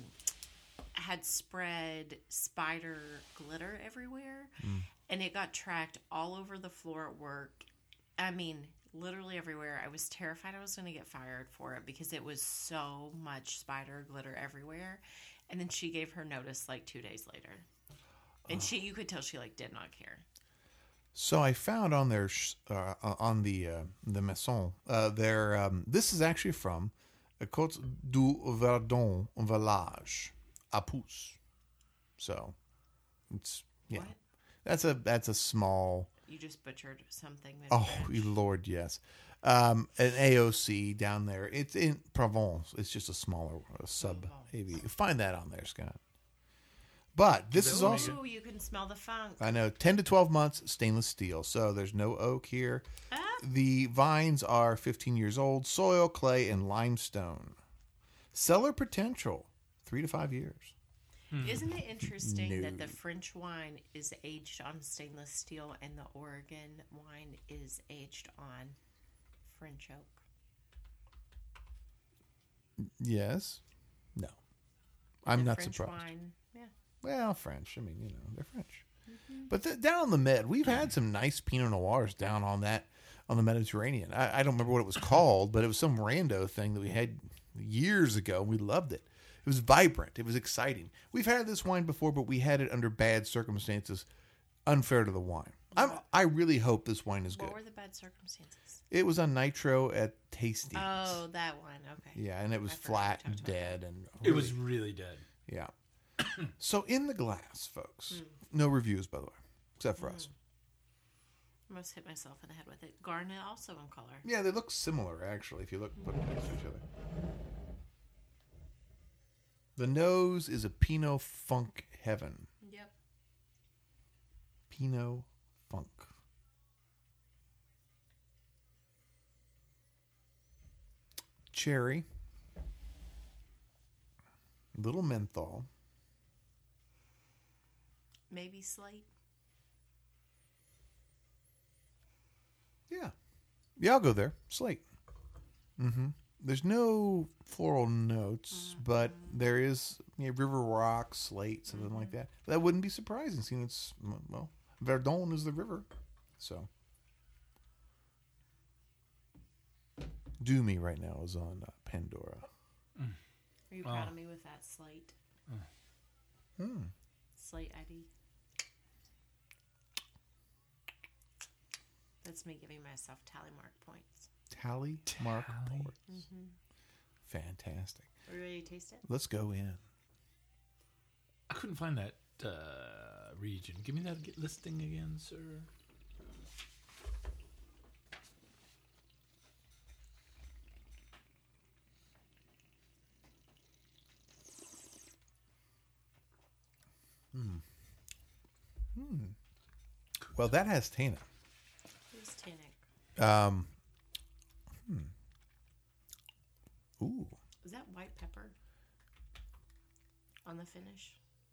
had spread spider glitter everywhere, and it got tracked all over the floor at work. I mean, literally everywhere. I was terrified I was going to get fired for it because it was so much spider glitter everywhere. And then she gave her notice like two days later, and she, you could tell she like did not care. so I found on their sh- uh, on the uh, the Maison uh, their um, this is actually from uh, Côte du Verdon Village, à Pouce. So it's yeah, What? that's a that's a small. You just butchered something. in Oh, French. Lord, yes. Um, an A O C down there. It's in Provence. It's just a smaller a sub A V. Find that on there, Scott. But this is Ooh. also, Ooh, you can smell the funk. I know, ten to twelve months stainless steel. So there's no oak here. Ah, The vines are fifteen years old. Soil, clay, and limestone. Cellar potential, three to five years. isn't it interesting that No. the French wine is aged on stainless steel and the Oregon wine is aged on French oak? Yes. No. I'm The not French surprised. wine, yeah. Well, French. I mean, you know, they're French. But the, down on the Med, we've had some nice Pinot Noirs down on that, on the Mediterranean. I, I don't remember what it was called, but it was some rando thing that we had years ago. We loved it. It was vibrant. It was exciting. We've had this wine before, but we had it under bad circumstances, unfair to the wine. I'm, I really hope this wine is good. What were the bad circumstances? It was on nitro at Tastings. Oh, that one. Okay. Yeah, and it was I forgot flat we and talked about dead. and It was really dead. Yeah. So in the glass, folks. No reviews, by the way, except for us. I must hit myself in the head with it. Garnet also in color. Yeah, they look similar, actually, if you look put them next to each other. The nose is a Pinot Funk heaven. Yep. Pinot Funk. Cherry. Little menthol. Maybe slate. Yeah. Yeah, I'll go there. Slate. Mm-hmm. There's no floral notes, but there is you know, river rock, slate, something like that. That wouldn't be surprising, seeing it's, well, Verdon is the river. So. Do Me right now is on uh, Pandora. Are you proud Oh. of me with that slate? Hmm. Slate I D. That's me giving myself tally mark points. Tally Mark Tally. Ports. Fantastic. Are you ready to taste it? Let's go in. I couldn't find that uh, region. Give me that g- listing again, sir. Well, that has Tana. Who's tannic? Um, hmm. Ooh. Is that white pepper on the finish?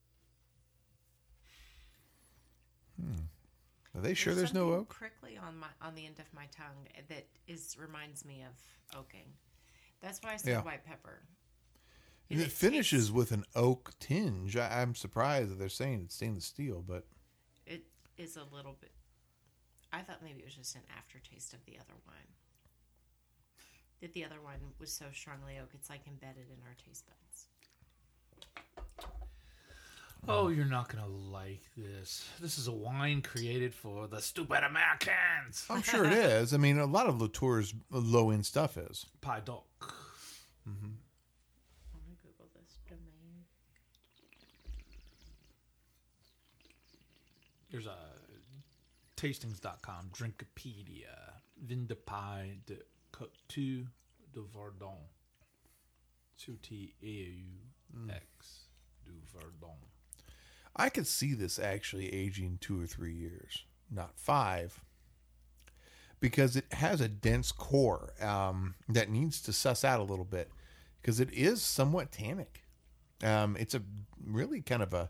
Are they sure there's no something oak? prickly on my on the end of my tongue that is reminds me of oaking. That's why I said Yeah. white pepper. And it it finishes tastes- with an oak tinge. I, I'm surprised that they're saying it's stainless steel, but It is a little bit. I thought maybe it was just an aftertaste of the other wine. That the other one was so strongly oak, it's like embedded in our taste buds. Oh, you're not going to like this. This is a wine created for the stupid Americans. I'm sure it is. I mean, a lot of Latour's low-end stuff is. Pie Doc. I'm gonna Google this domain. There's a tastings dot com, Drinkopedia, Vin de Pie de Coteau de Verdon. C T A U X du Verdon. I could see this actually aging two or three years, not five, because it has a dense core um, that needs to suss out a little bit, because it is somewhat tannic. Um, it's a really kind of a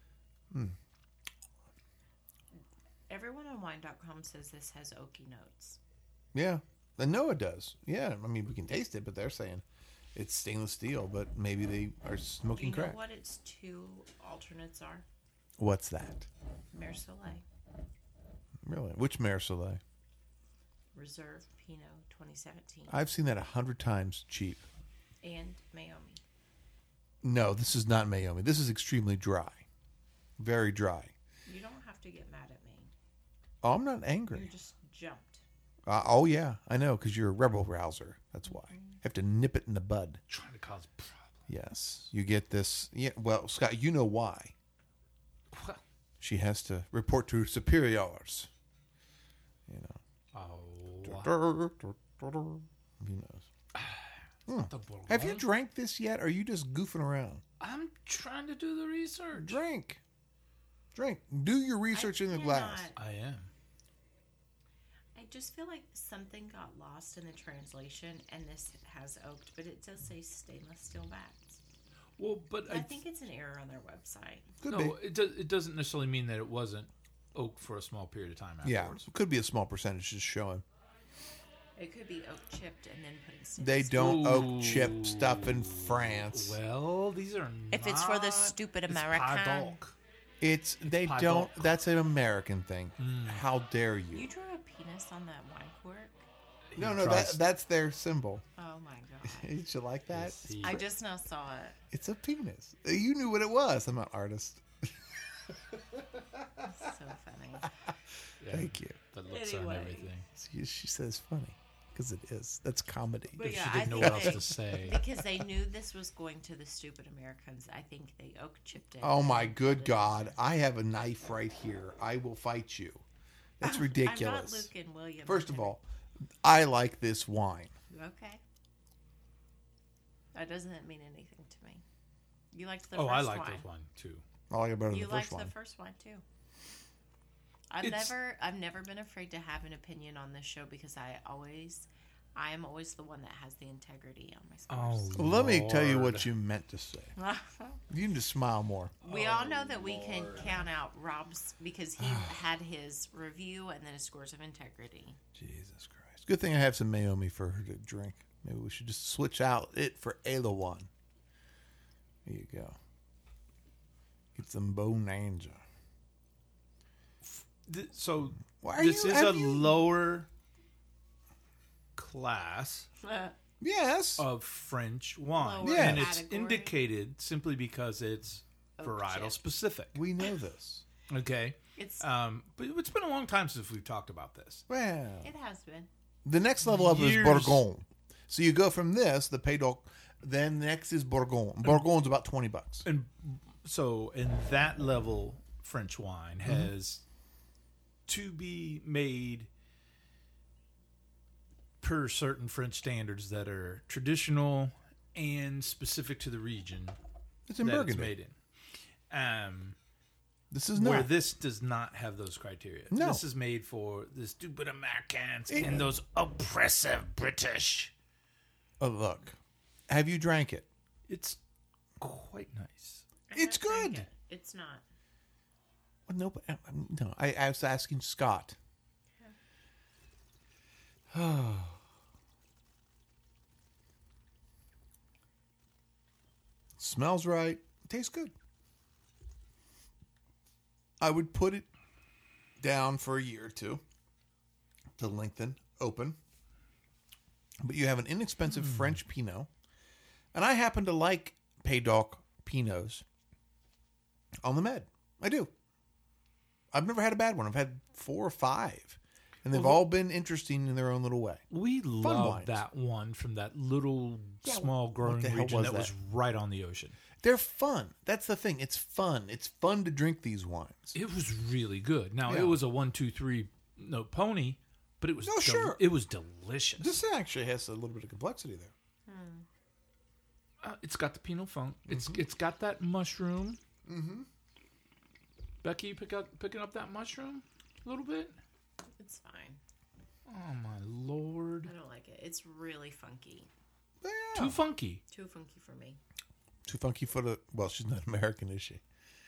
Everyone on wine dot com says this has oaky notes. yeah. I know it does. Yeah, I mean we can taste it, but they're saying it's stainless steel, but maybe they are Do smoking you know crack. what its two alternates are? What's that? Mer Soleil, Really? Which Mer Soleil? Reserve Pinot twenty seventeen, I've seen that a hundred times cheap. and Mayomi. No, this is not Mayomi. This is extremely dry. Very dry. You don't have to get mad at me. Oh, I'm not You angry. just jumped. Uh, oh, yeah, I know, because you're a rebel rouser. That's why. You have to nip it in the bud. Trying to cause problems. Yes. You get this. Yeah. Well, Scott, you know why. Well, She has to report to her superiors. You know. oh, He knows. the Bourgogne. Have you drank this yet? Or are you just goofing around? I'm trying to do the research. Drink. Drink. Do your research I in the glass. cannot- I am. I just feel like something got lost in the translation, and this has oaked, but it does say stainless steel vats. Well, but I I, think it's an error on their website. Could no, be. it, do, it doesn't necessarily mean that it wasn't oaked for a small period of time Yeah. afterwards. Could be a small percentage just showing. It could be oak chipped and then put in stainless They steel. don't oak Ooh. chip stuff in France. Well, these are If it's for the not- stupid it's American. Pie Doc. It's they pie don't. doc. That's an American thing. How dare you? You drew a penis on that wine cork? no, no, that, tries- that's their symbol. Oh my god. Did you like that? Yes, he- I just now saw it. It's a penis. You knew what it was. I'm an artist. So funny. yeah, Thank you. The looks Anyway. on everything. She, she says funny because it is. That's comedy. But If yeah, she I didn't know think what else they- to say. Because they knew this was going to the stupid Americans. I think they oak chipped it. Oh my and good put it- God! I have a knife right here. I will fight you. That's I'm not ridiculous. Luke and William. First of all, I like this wine. Okay. That doesn't mean anything to me. You liked the Oh, first I like wine. this one too. I like it better than You the liked first one. the first one too. I've It's- never I've never been afraid to have an opinion on this show because I always I am always the one that has the integrity on my Oh, scores. Well, let me tell you Lord. what you meant to say. You need to smile more. we Oh, all know that we can count out Rob's because he had his review and then his scores of integrity. Jesus Christ. Good thing I have some Mayomi for her to drink. Maybe we should just switch out it for Elawan. Here you go. Get some Bonanza. Th- So Why are this you- is a have you- lower class Yes. of French wine, Lower and it's category. indicated simply because it's Oak varietal chip. specific. we know this. Okay, It's um, but it's been a long time since we've talked about this. Well, it has been. the next level up is Years. Bourgogne. So you go from this, the Pays then next is Bourgogne. Bourgogne's about twenty bucks. And so, in that level, French wine has to be made per certain French standards that are traditional and specific to the region It's in that it's Burgundy. made in. Um, This is where not. this does not have those criteria. No. This is made for the stupid Americans It- and those oppressive British. Oh, look. Have you drank it? It's quite nice. I It's have drank good. it. It's not. Well, no, but, um, no. I, I was asking Scott. Smells right. Tastes good. I would put it down for a year or two to lengthen, open. But you have an inexpensive French Pinot. And I happen to like Pays d'Oc Pinots. On the med. I do. I've never had a bad one. I've had four or five. And they've Well, all been interesting in their own little way. We love wines. that one from that little Yeah, small what growing the hell region was that, that? was right on the ocean. They're fun. That's the thing. It's fun. It's fun to drink these wines. It was really good. Now Yeah. it was a one, two, three no pony, but it was No, del- sure. it was delicious. This actually has a little bit of complexity there. Uh, it's got the Pinot Funk. It's Mm-hmm. it's got that mushroom. Mm-hmm. Becky, you pick up picking up that mushroom a little bit. It's fine. Oh my lord! I don't like it. It's really funky. Yeah. Too funky. Too funky for me. Too funky for the... Well, she's not American, is she?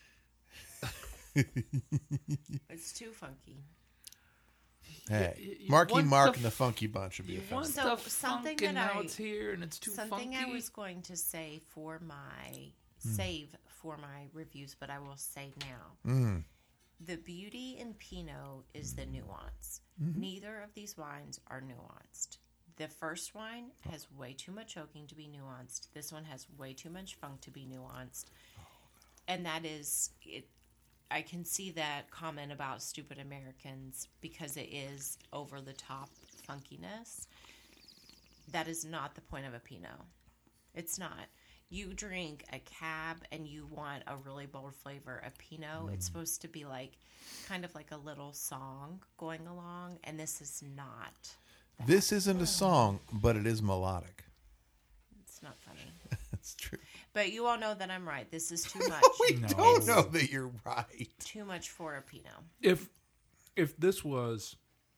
It's too funky. Hey, you- you Marky want Mark the and the Funky Bunch would be You offended. want So, the something funk, and that now I- it's here, and it's too Something funky. I was going to say for my save for my reviews, but I will say now. Mm. The beauty in Pinot is the nuance. Mm-hmm. Neither of these wines are nuanced. The first wine has way too much oaking to be nuanced. This one has way too much funk to be nuanced. And that is it. I can see that comment about stupid Americans because it is over the top funkiness. That is not the point of a Pinot. It's not. You drink a cab and you want a really bold flavor. A Pinot, it's supposed to be like kind of like a little song going along, and this is not. This isn't a song, but it is melodic. It's not funny. That's true. But you all know that I'm right. This is too much. We No. don't know that you're right. Too much for a Pinot. If if this was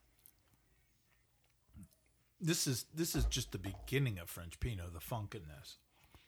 this is this is just the beginning of French Pinot, the funk in this.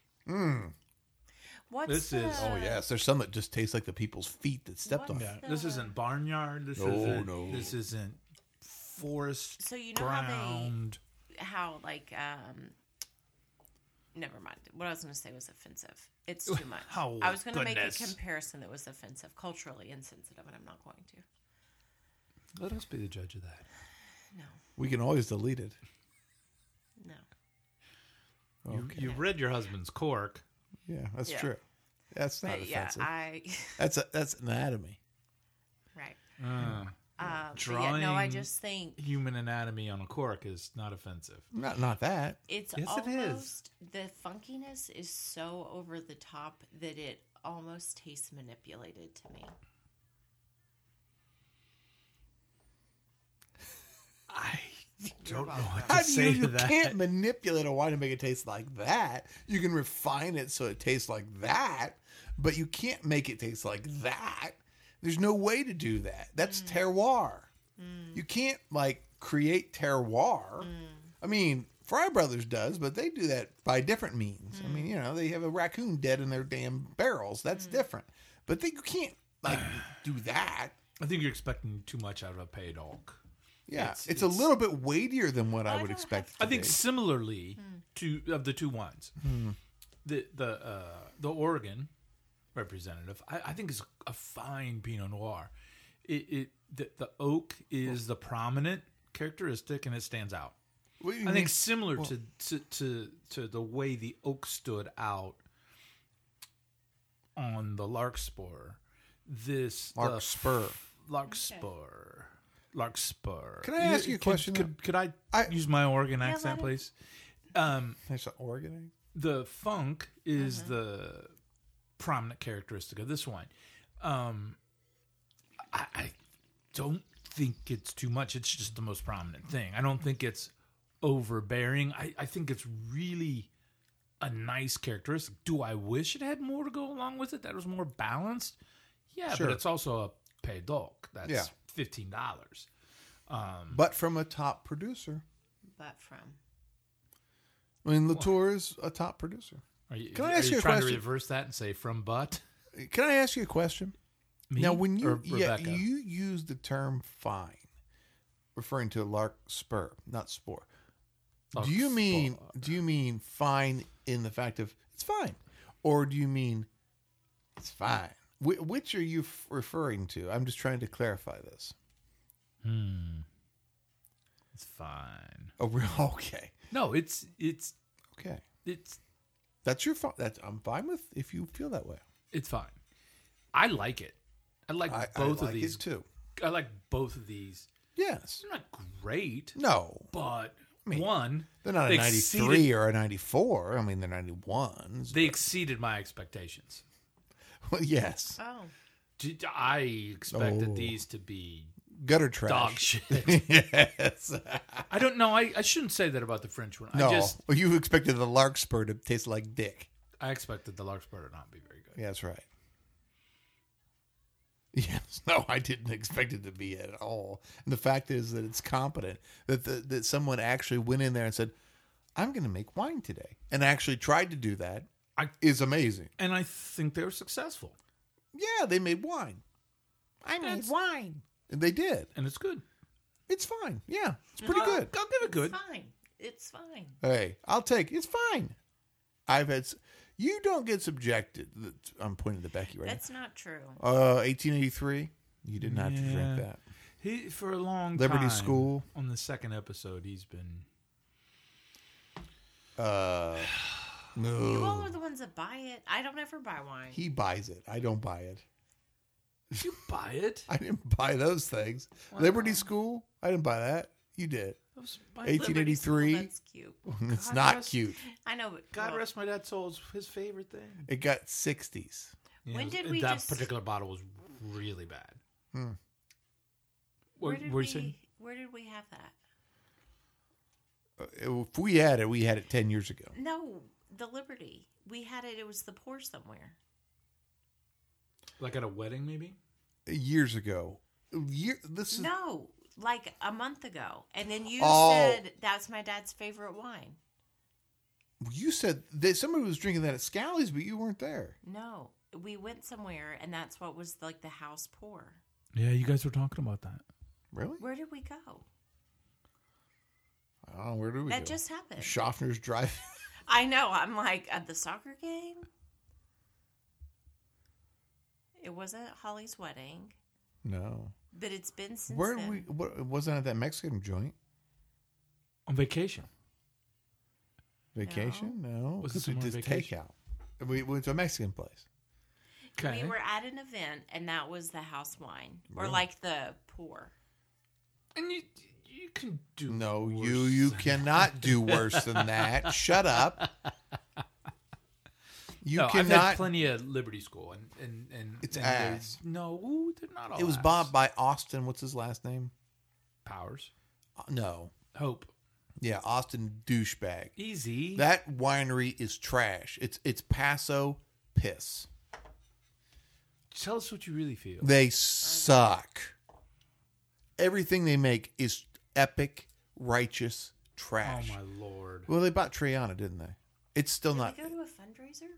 What's This the, is- Oh, yes. There's some that just taste like the people's feet that stepped on. What's it. Yeah, this isn't barnyard. This No, isn't. no. This isn't forest. So you know how they- ground. how like um never mind. What I was going to say was offensive. It's too much. Oh, I was going to make a goodness. comparison that was offensive, culturally insensitive, and I'm not going to. Let us be the judge of that. No, We can always delete it. no. You, you read your husband's cork. Yeah, that's Yeah. true. That's not But yeah, offensive. I That's a, that's anatomy. right. Uh, Um, but yeah, Drawing no, I just think human anatomy on a cork is not offensive. Not not that. it's Yes, it is. almost the funkiness is so over the top that it almost tastes manipulated to me. I don't know what How to do say you, to you that. can't manipulate a wine to make it taste like that. You can refine it so it tastes like that, but you can't make it taste like that. There's no way to do that. That's Mm. terroir. You can't like create terroir. Mm. I mean, Fry Brothers does, but they do that by different means. I Mm. mean, you know, they have a raccoon dead in their damn barrels. That's different. But they, you can't like do that. I think you're expecting too much out of a Pays d'Oc. Yeah, it's, It's- a it's- little bit weightier than what I I would don't expect. have- it to I think be. similarly to of the two wines, the the uh, the Oregon representative, I, I think is a fine Pinot Noir. It, it the, the oak is the prominent characteristic, and it stands out. What do you I mean? think similar to, to to to the way the oak stood out on the Larkspur. This the Larkspur. Larkspur. Larkspur. Can I ask you a Could- question? Could, could I, I- use my Oregon Yeah, accent, let it- please? Um, That's an Oregon. the funk is Mm-hmm. the prominent characteristic of this wine. Um, I, I don't think it's too much. It's just the most prominent thing. I don't think it's overbearing. I, I think it's really a nice characteristic. Do I wish it had more to go along with it that was more balanced? Yeah, Sure. but it's also a Pays d'Oc. That's Yeah. fifteen dollars. But from a top producer. But from I mean, Latour is a top producer. Are you, Can I are ask you you a trying question? to reverse that and say from but? Can I ask you a question? Me Now, when you or yeah, Rebecca? you use the term fine, referring to larkspur, not spore. Do you mean Larkspur. do you mean fine in the fact of it's fine, or do you mean it's fine? Wh- which are you f- referring to? I'm just trying to clarify this. Hmm. It's fine. Oh, real okay, No, it's it's okay. it's That's your fine. That's I'm fine with if you feel that way. it's fine. I like it. I like I, both I like of these it too. I like both of these. Yes. They're not great, No. but mean, one, They're not a they ninety-three exceeded- or a ninety-four. I mean, they're ninety-ones. they exceeded my expectations. Well, yes. Oh, Did- I expected Oh. these to be Gutter trash. dog shit. Yes. I don't know. I, I shouldn't say that about the French one. No. I just Well, you expected the Larkspur to taste like dick. I expected the Larkspur to not be very good. Yeah, that's right. Yes. No, I didn't expect it to be at all. And the fact is that it's competent. That the, that someone actually went in there and said, I'm going to make wine today. And actually tried to do that. I- is amazing. And I think they were successful. Yeah, they made wine. I made That's- wine. And they did. And it's good. It's fine. Yeah, it's pretty I'll- good. I'll give it good. it's fine. It's fine. Hey, I'll take It's fine. I've had... s- You don't get subjected. I'm pointing to Becky right That's not true. now. Uh, eighteen eighty-three. You didn't have to Yeah. drink that. He for a long Liberty time. School. On the second episode, he's been. Uh, You all no. are the ones that buy it. I don't ever buy wine. He buys it. I don't buy it. You buy it? I didn't buy those things. Liberty School. I didn't buy that. You did. That was my- eighteen Liberty School, eighty-three. That's cute. It's God not rest- cute. I know, but God well, rest my dad's soul. It's his favorite thing. It got sixties. When Yeah, did we that just- particular bottle was really bad. Hmm. where What did were we? you saying? Where did we have that? Uh, If we had it, we had it ten years ago. No, the Liberty. We had it. It was the pour somewhere. Like at a wedding, maybe? Years ago. Year, this is No, like a month ago, and then you Oh. said that's my dad's favorite wine. You said that somebody was drinking that at Scally's, but you weren't there. No, we went somewhere, and that's what was like the house pour. Yeah, you guys were talking about that. Really? Where did we go? I don't know. Where did we That go? just happened. Schaffner's Drive. I know. I'm like at the soccer game. It wasn't Holly's wedding, No. but it's been since Where then. did we? What, wasn't it that Mexican joint? On vacation. Vacation? No. Was it 'Cause we somewhere did vacation? takeout. We went to a Mexican place. Okay. We were at an event, and that was the house wine, or Really? like the pour. And you you can do No, worse you you than cannot do worse than that. Shut up. You no, I've cannot. had plenty of Liberty School, and and, and It's and ass. they- No, they're not all. It was ass. bought by Austin. What's his last name? Powers. Uh, No. Hope. Yeah, Austin douchebag. Easy. That winery is trash. It's it's Paso piss. Tell us what you really feel. They suck. Everything they make is epic, righteous Oh trash. my lord. Well, they bought Triana, didn't they? It's still Did not. we go to a fundraiser?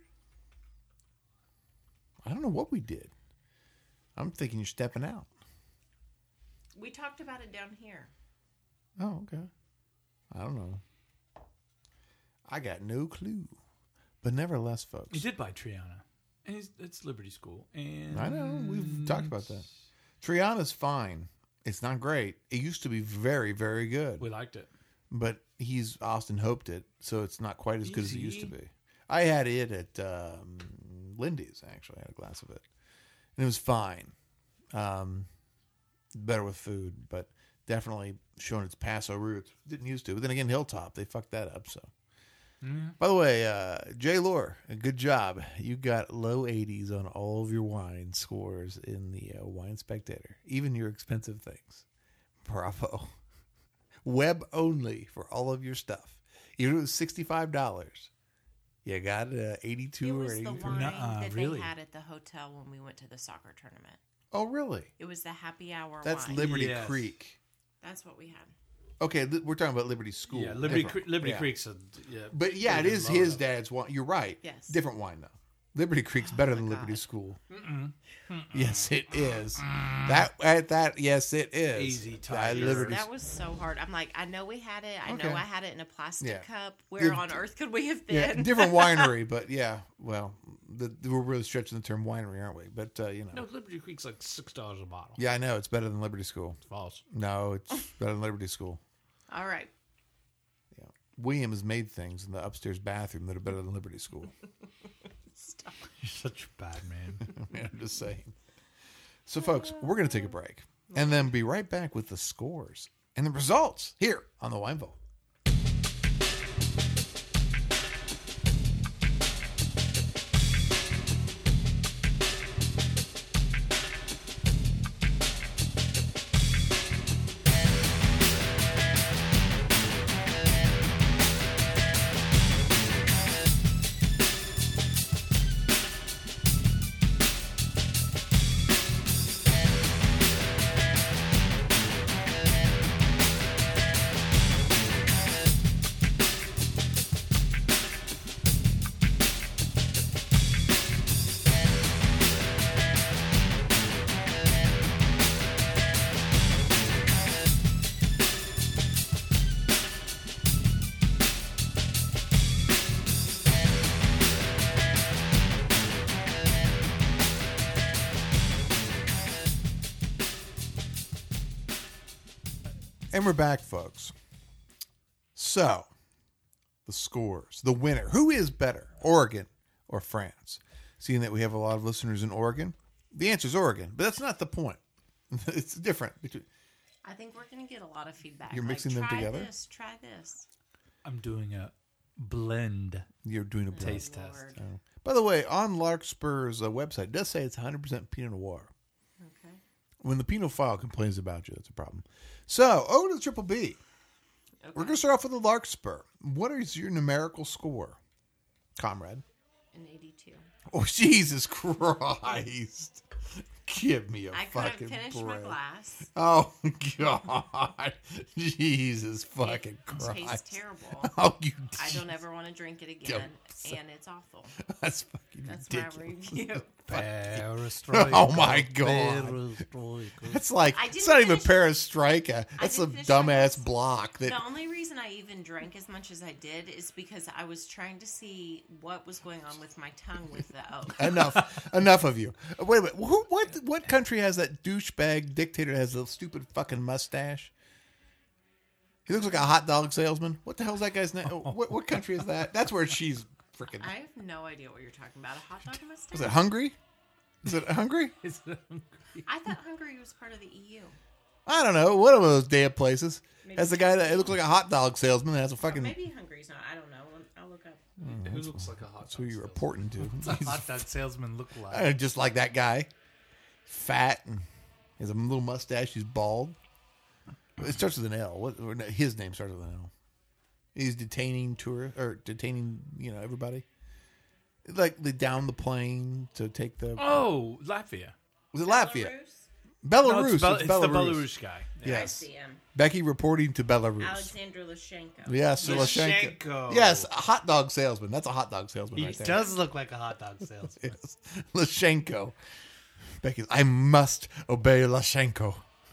I don't know what we did. I'm thinking you're stepping out. We talked about it down here. Oh, okay. I don't know. I got no clue. But nevertheless, You folks, did buy Triana, and it's, it's Liberty School, and I know we've talked about that. Triana's fine. It's not great. It used to be very, very good. We liked it. But he's Austin hoped it, so it's not quite as good as it used to Easy. be. I had it at um, Lindy's, actually. I had a glass of it. And it was fine. Um, better with food, but definitely showing its Paso roots. Didn't used to. But then again, Hilltop, they fucked that up, so. Yeah. By the way, uh, Jay Lore, good job. You got low eighties on all of your wine scores in the uh, Wine Spectator, even your expensive things. Bravo. Web only for all of your stuff. Even if it was sixty-five dollars, you got uh, eighty-two It or was the eighty-three. wine Nuh-uh, that really? they had at the hotel when we went to the soccer tournament. Oh, really? It was the happy hour That's wine. Liberty Yes. Creek. That's what we had. Okay, li- we're talking about Liberty School. Yeah, Liberty Different. Cre- Liberty Yeah. Creek's a yeah. But yeah, it pretty is good his logo. dad's wine. You're right. Yes. Different wine, though. Liberty Creek's better than my Liberty God. School. Mm-mm. Yes, it is. That at that yes, it is. Easy That tiger. Liberty. That was so hard. I'm like, I know we had it. I Okay. know I had it in a plastic Yeah. cup. Where Diff- on earth could we have Yeah, been? different winery, but yeah. Well, the, we're really stretching the term winery, aren't we? But uh, you know, No, Liberty Creek's like six dollars a bottle. yeah, I know it's better than Liberty School. It's false. No, it's better than Liberty School. All right. Yeah, William has made things in the upstairs bathroom that are better than Liberty School. Stop. You're such a bad man. I mean, I'm just saying. So, folks, we're going to take a break and then be right back with the scores and the results here on the Wine Vault. And we're back, folks. So, the scores. The winner. Who is better, Oregon or France? Seeing that we have a lot of listeners in Oregon, the answer is Oregon. But that's not the point. It's different. Between, I think we're going to get a lot of feedback. You're mixing like, them try together? This, try this. I'm doing a blend you're doing a blend. taste test. Lord. Oh. By the way, on Larkspur's uh, website, it does say it's one hundred percent Pinot Noir. Okay. When the Pinophile complains about you, that's a problem. So, over to the Triple B. Okay. We're going to start off with the Larkspur. What is your numerical score, comrade? An eighty-two. Oh, Jesus Christ. Give me a I fucking couldn't finish break. my glass. Oh, God. Jesus fucking It Christ. tastes terrible. Oh, you I don't ever want to drink it again, and it's awful. That's fucking That's ridiculous. my review. Perestroika. Oh, my God. Perestroika. It's like, I it's didn't not even finish- perestroika. That's some didn't finish my dumbass glass. block. That The only reason I even drank as much as I did is because I was trying to see what was going on with my tongue with the oak. Enough. Enough of you. Wait a minute. Who, what, what country has that douchebag dictator that has a stupid fucking mustache? He looks like a hot dog salesman. What the hell's that guy's name? What, what country is that? That's where she's freaking. I have no idea what you're talking about. A hot dog Is mustache? it Hungary? Is it Hungary? Is it- I thought Hungary was part of the E U. I don't know. One of those damn places. Maybe That's the guy that it looks like a hot dog salesman that has a Or fucking. maybe Hungary's not. I don't know. I'll look up. Who looks like a hot That's who you're dog reporting to. salesman? What's a hot dog salesman look like? Uh, just like that guy. Fat and has a little mustache. He's bald. It starts with an L. What, or no, his name starts with an L. He's detaining tourists or detaining, you know, everybody. Like they down the plane to take the. Oh, Latvia. Was it Latvia? Belarus? Belarus. No, it's, Bel- it's it's Belarus. the Belarus guy. I Yes. see him. Becky reporting to Belarus. Alexander Lushenko. Yes, Lushenko. Lushenko. Yes, a hot dog salesman. That's a hot dog salesman He right there. does look like a hot dog salesman. Yes. Lushenko. Becky, I must obey Lushenko.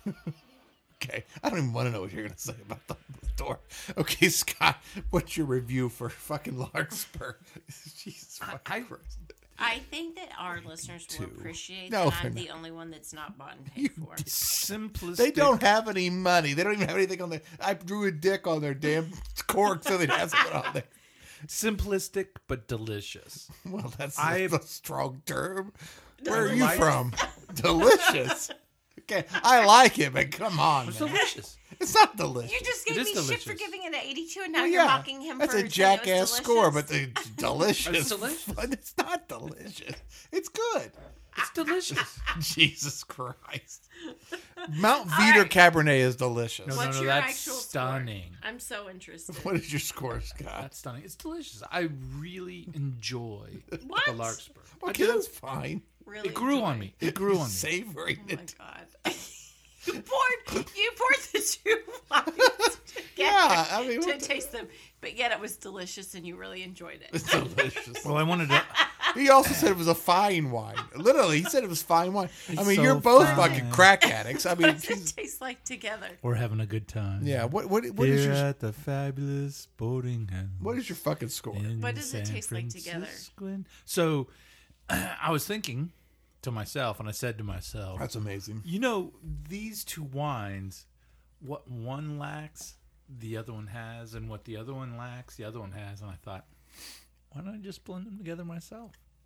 Okay, I don't even want to know what you're going to say about the door. Okay, Scott, what's your review for fucking Larkspur? Jesus fucking I- Christ. I think that our listeners will Two. appreciate No, that I'm they're the only one that's not bought and paid for. Simplistic. They don't have any money. They don't even have anything on there. I drew a dick on their damn cork so they'd have something on there. Simplistic but delicious. Well, that's I've- a strong term. Where are you like- from? Delicious. Okay, I like it, but come on, It's man. delicious. It's not delicious. You just It gave is me delicious. shit for giving it an eighty-two, and now Well, you're yeah, mocking him that's for a saying it was jackass score, but delicious. the delicious. It's delicious. It's not delicious. It's good. It's delicious. Jesus Christ. Mount All Veeder right. Cabernet is delicious. No, no, What's no, your that's actual stunning. Score? I'm so interested. What is your score, Scott? That's stunning. It's delicious. I really enjoy What? the Larkspur. I Okay, do. that's fine. Really It grew on enjoy. me. It grew on me. Savoring Oh my it. god. You poured, you poured the two wines together Yeah, I mean, to what the- taste them, but yet it was delicious and you really enjoyed it. It's delicious. Well, I wanted to. He also said it was a fine wine. Literally, he said it was fine wine. I It's mean, so you're both fine. fucking crack addicts. I mean, What does it Jesus. taste like together? We're having a good time. Yeah. What what what is Here your at the fabulous boating house. what is your fucking score? in What does it San taste like together? Francisco. So, I was thinking to myself, and I said to myself, That's amazing. you know, these two wines, what one lacks, the other one has, and what the other one lacks, the other one has. And I thought, why don't I just blend them together myself?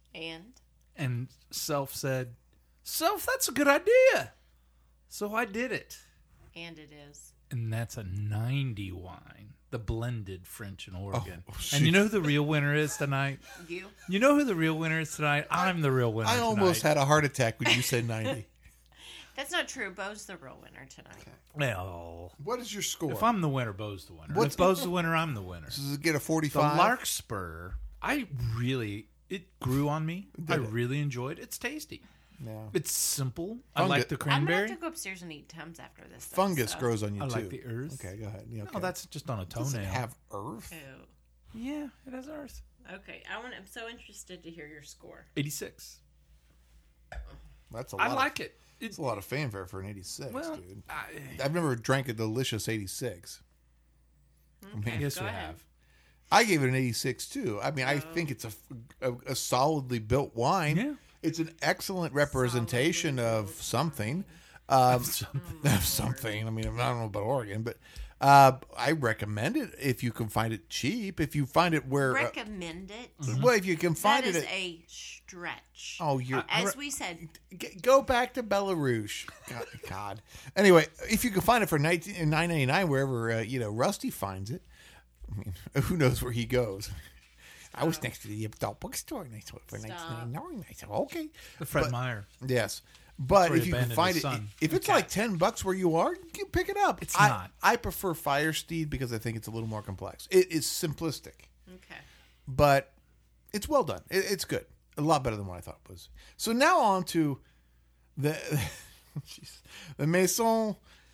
And? And Self said, Self, that's a good idea. So I did it. And it is. And that's a ninety wine. The blended French in Oregon. Oh, and you know who the real winner is tonight? You? You know who the real winner is tonight? I'm the real winner I almost tonight. had a heart attack when you said ninety. That's not true. Bo's the real winner tonight. Well, What is your score? if I'm the winner, Bo's the winner. What's- If Bo's the winner, I'm the winner. Does it get a The forty-five? Larkspur, I really, it grew on me. I Did it? really enjoyed it. It's tasty. Yeah. It's simple. I Fungus- like the I'm going to cranberry. have to go upstairs and eat Tums after this. though, Fungus so. grows on you I too. like the earth. Okay, go ahead. Yeah, okay. No, that's just on a Does it toenail. have earth? Ew. Yeah, it has earth. Okay, I want. I'm so interested to hear your score. eighty-six. That's a lot. I like it. It's a lot of fanfare for an eighty-six, Well, dude. I, I've never drank a delicious eighty-six. Okay, yes, go we ahead. have. I gave it an eighty-six too. I mean, I Oh. think it's a, a, a solidly built wine. Yeah. It's an excellent representation of something. Um, of something. I mean, I don't know about Oregon, but uh, I recommend it if you can find it cheap. If you find it where, uh, Recommend it. well, if you can find That it, is at, a stretch. oh, you're As we said, G- go back to Belarus. God, God. Anyway, if you can find it for nine ninety-nine wherever uh, you know Rusty finds it, I mean, who knows where he goes? I was next to the adult bookstore and I saw it for Stop. nineteen ninety-nine. I said, okay, The Fred But- Meyer. yes. But where if he you can abandoned find his it, son. if it's Okay. like ten bucks where you are, you pick it up. It's I, not. I prefer Firesteed because I think it's a little more complex. It is simplistic, okay. but it's well done. It, it's good. A lot better than what I thought it was. So now on to the jeez, the Maison,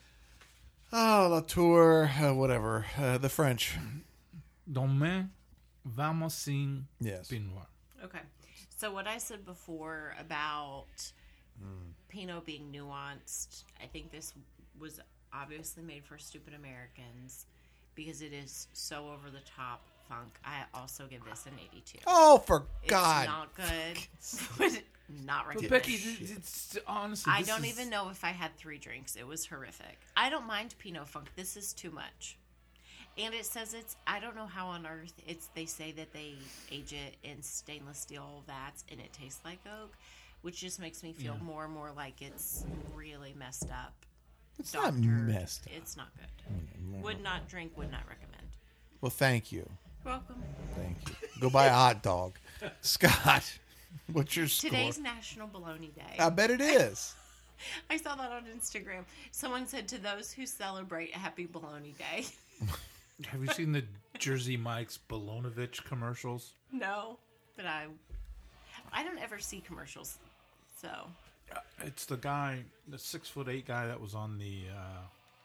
oh, Latour, uh, whatever, uh, the French. Domaine Valmosin Yes. Pinot Noir. Okay. So what I said before about Hmm. Pinot being nuanced, I think this was obviously made for stupid Americans because it is so over the top funk. I also give this an eighty-two. Oh, for It's God. not good. Would not But recommend. Becky, it's, it's honestly, I this don't is- even know if I had three drinks. It was horrific. I don't mind Pinot Funk. This is too much. And it says it's, I don't know how on earth it's, they say that they age it in stainless steel vats and it tastes like oak, which just makes me feel more and more like it's really messed up. It's not doctored. messed up. It's not good. Would not drink, would not recommend. Well, thank you. Welcome. Thank you. Go buy a hot dog. Scott, what's your score? Today's National Bologna Day. I bet it is. I saw that on Instagram. Someone said, to those who celebrate, happy Bologna Day. Have you seen the Jersey Mike's Bolonovich commercials? No, but I I don't ever see commercials, so Uh, It's the guy, the six foot eight guy that was on the uh,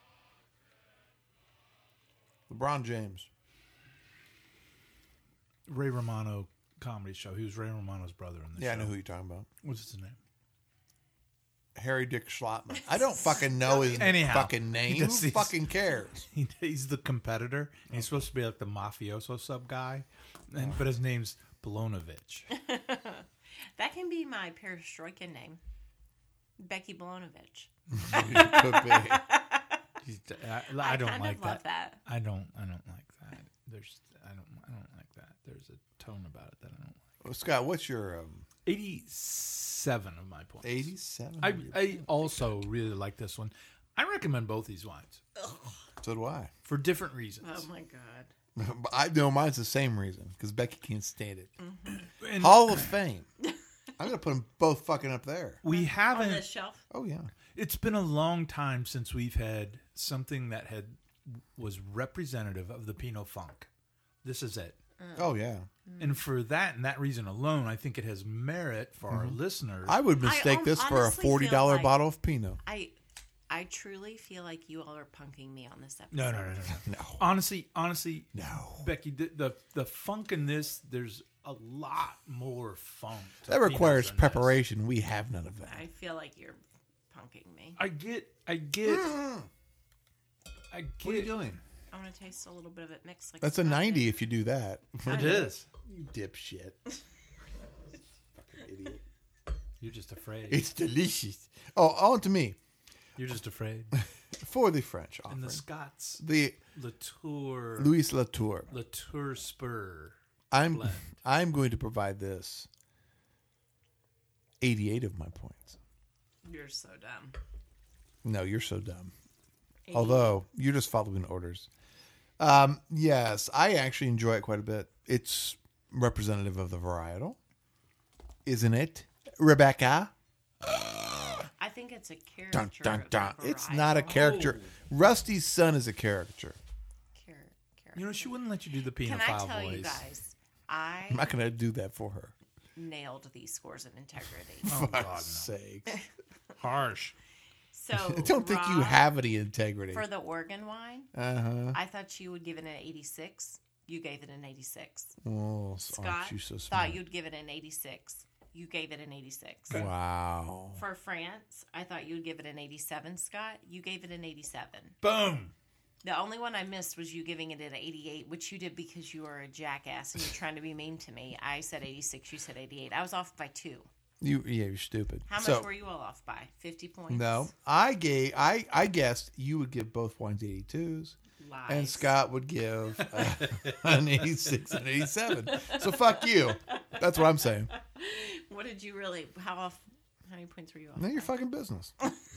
LeBron James. Ray Romano comedy show. He was Ray Romano's brother in the Yeah, show. I know who you're talking about. What's his name? Harry Dick Schlotman. I don't fucking know his Anyhow, fucking he name. does Who these- fucking cares? He, he's the competitor. And he's supposed to be like the mafioso sub guy, and, but his name's Bolonovich. that can be my perestroika name, Becky Bolonovich. Could be. He's, I, I don't kind like of love that. I don't. I don't like that. There's. I don't. I don't like that. There's a tone about it that I don't like. Well, Scott, what's your um, eighty-seven of my points. eighty-seven? I, I also really like this one. I recommend both these wines So do I. for different reasons. Oh my god! But I know mine's the same reason because Becky can't stand it. And Hall of Fame. I'm gonna put them both fucking up there. we On haven't. the shelf. Oh yeah. It's been a long time since we've had something that had was representative of the Pinot Funk. This is it. Oh yeah. And for that and that reason alone, I think it has merit for our listeners. I would I mistake hon- this for a honestly forty feel dollar like- bottle of Pinot. I I truly feel like you all are punking me on this episode. no, no, no, no, no. No. Honestly, honestly, No. Becky, the, the the funk in this, there's a lot more funk. to That Pinot requires than this. preparation. We have none of that. I feel like you're punking me. I get, I get, I get. What are you doing? I want to taste a little bit of it mixed. Like That's a Scott ninety did. if you do that. It is. You dipshit. Fucking idiot. You're just afraid. It's delicious. Oh, on to me. You're just afraid. For the French And offering. the Scots, The Latour, Louis Latour. Latour Spur. I'm blend. I'm going to provide this eighty-eight of my points. You're so dumb. No, you're so dumb. eighty. Although you're just following orders. Um, yes, I actually enjoy it quite a bit. It's representative of the varietal, isn't it, Rebecca? I think it's a caricature. Dun, dun, dun. of the It's not a varietal. caricature. Rusty's son is a caricature. Char- You know, she wouldn't let you do the Can pedophile I tell voice. you guys, I I'm not going to do that for her. nailed these scores of integrity. Oh, For God, no. sake. Harsh. So I don't think you Rob, have any integrity. for the Oregon wine. Uh-huh. I thought you would give it an eighty-six. You gave it an eighty-six. Oh, Scott aren't you so smart. thought you'd give it an eighty-six. You gave it an eighty-six. Wow. For France, I thought you would give it an eighty-seven, Scott. You gave it an eighty-seven. Boom. The only one I missed was you giving it an eighty-eight, which you did because you are a jackass and you're trying to be mean to me. I said eighty-six, you said eighty-eight. I was off by two. You yeah, you're stupid. How much So- were you all off by? fifty points? No, I gave. I I guessed you would give both wines eighty-twos, Lies. and Scott would give uh, an eighty-six and eighty-seven. So fuck you. That's what I'm saying. What did you really, how off, how many points were you off? None of your fucking business.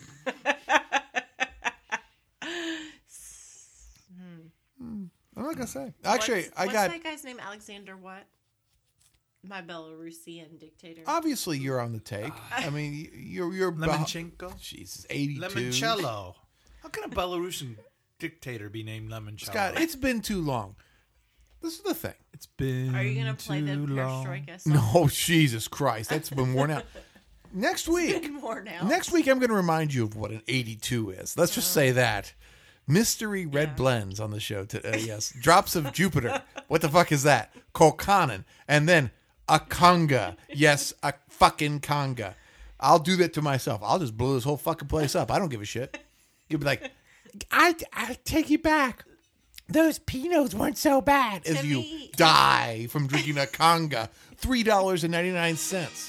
Hmm. I'm not gonna say. Actually, What's- I what's got. that guy's name? Alexander what? My Belarusian dictator. Obviously, you're on the take. I mean, y- you're you're. Lemonchenko? Jesus, eighty-two. Lemoncello. How can a Belarusian dictator be named Lemoncello? Scott, it's been too long. This is the thing. It's been Are you going to play the too long. Perestroika song? No, Jesus Christ, that's been worn out. Next week, More now. next week, I'm going to remind you of what an eighty-two is. Let's just say that. Mystery red Yeah. blends on the show. To, uh, yes, drops of Jupiter. What the fuck is that? Colcanon, and then a conga. Yes, a fucking conga. I'll do that to myself. I'll just blow this whole fucking place up. I don't give a shit. You'll be like, I, I take you back. Those Pinots weren't so bad. As To you me- die from drinking a conga. three dollars and ninety-nine cents.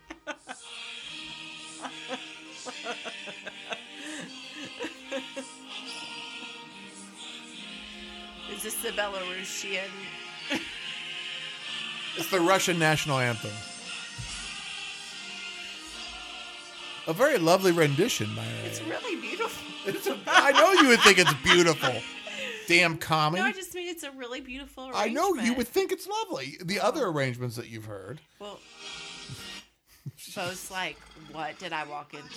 Is this the Belarusian? It's the Russian national anthem. A very lovely rendition, my It's really beautiful. It's a, I know you would think it's beautiful. Damn commie. No, I just mean it's a really beautiful I arrangement. know you would think it's lovely. The other arrangements that you've heard. Well, Bo's like, what did I walk into?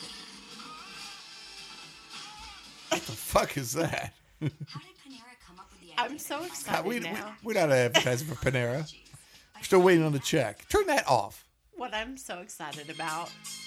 What the fuck is that? How did Panera come up with the idea? I'm so that excited we, we, now. we're not advertising for Panera. We're still waiting on the check. Turn that off. What I'm so excited about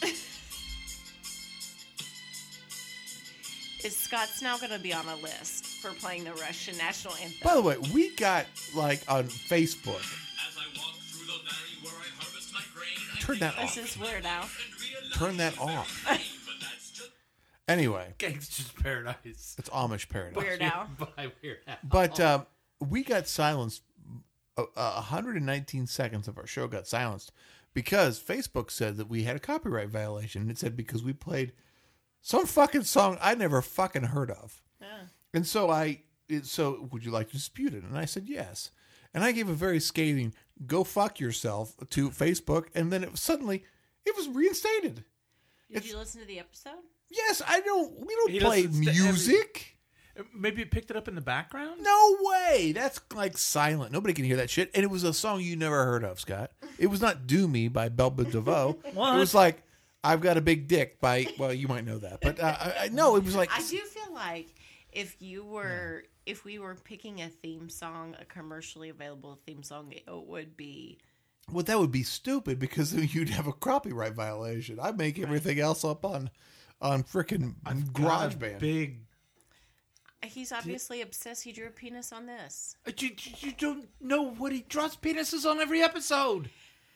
is Scott's now going to be on a list for playing the Russian national anthem. By the way, we got, like, on Facebook. As I walk through the valley where I harvest my grain, I Turn that This off. is Weird Al. Turn that off. but that's just Anyway, Gangster's Paradise. it's Amish paradise. Weird Al. By Weird Al. But um, we got silenced. Uh, uh, one hundred nineteen seconds of our show got silenced because Facebook said that we had a copyright violation. And it said because we played some fucking song I never fucking heard of. Yeah. And so I, it, so would you like to dispute it? And I said yes. And I gave a very scathing "go fuck yourself" to Facebook, and then it suddenly it was reinstated. Did It's- you listen to the episode? Yes, I don't. We don't He play listens to every- music. Maybe it picked it up in the background? No way. That's like silent. Nobody can hear that shit. And it was a song you never heard of, Scott. It was not "Do Me" by Belba DeVoe. What? It was like "I've Got a Big Dick" by, well, you might know that, but uh, I, I no, it was like I do feel like if you were, if we were picking a theme song, a commercially available theme song, it would be. well, that would be stupid because then you'd have a copyright violation. I make everything else up on on freaking God, GarageBand. Big. He's obviously obsessed. He drew a penis on this. Uh, You, you don't know what he draws penises on every episode.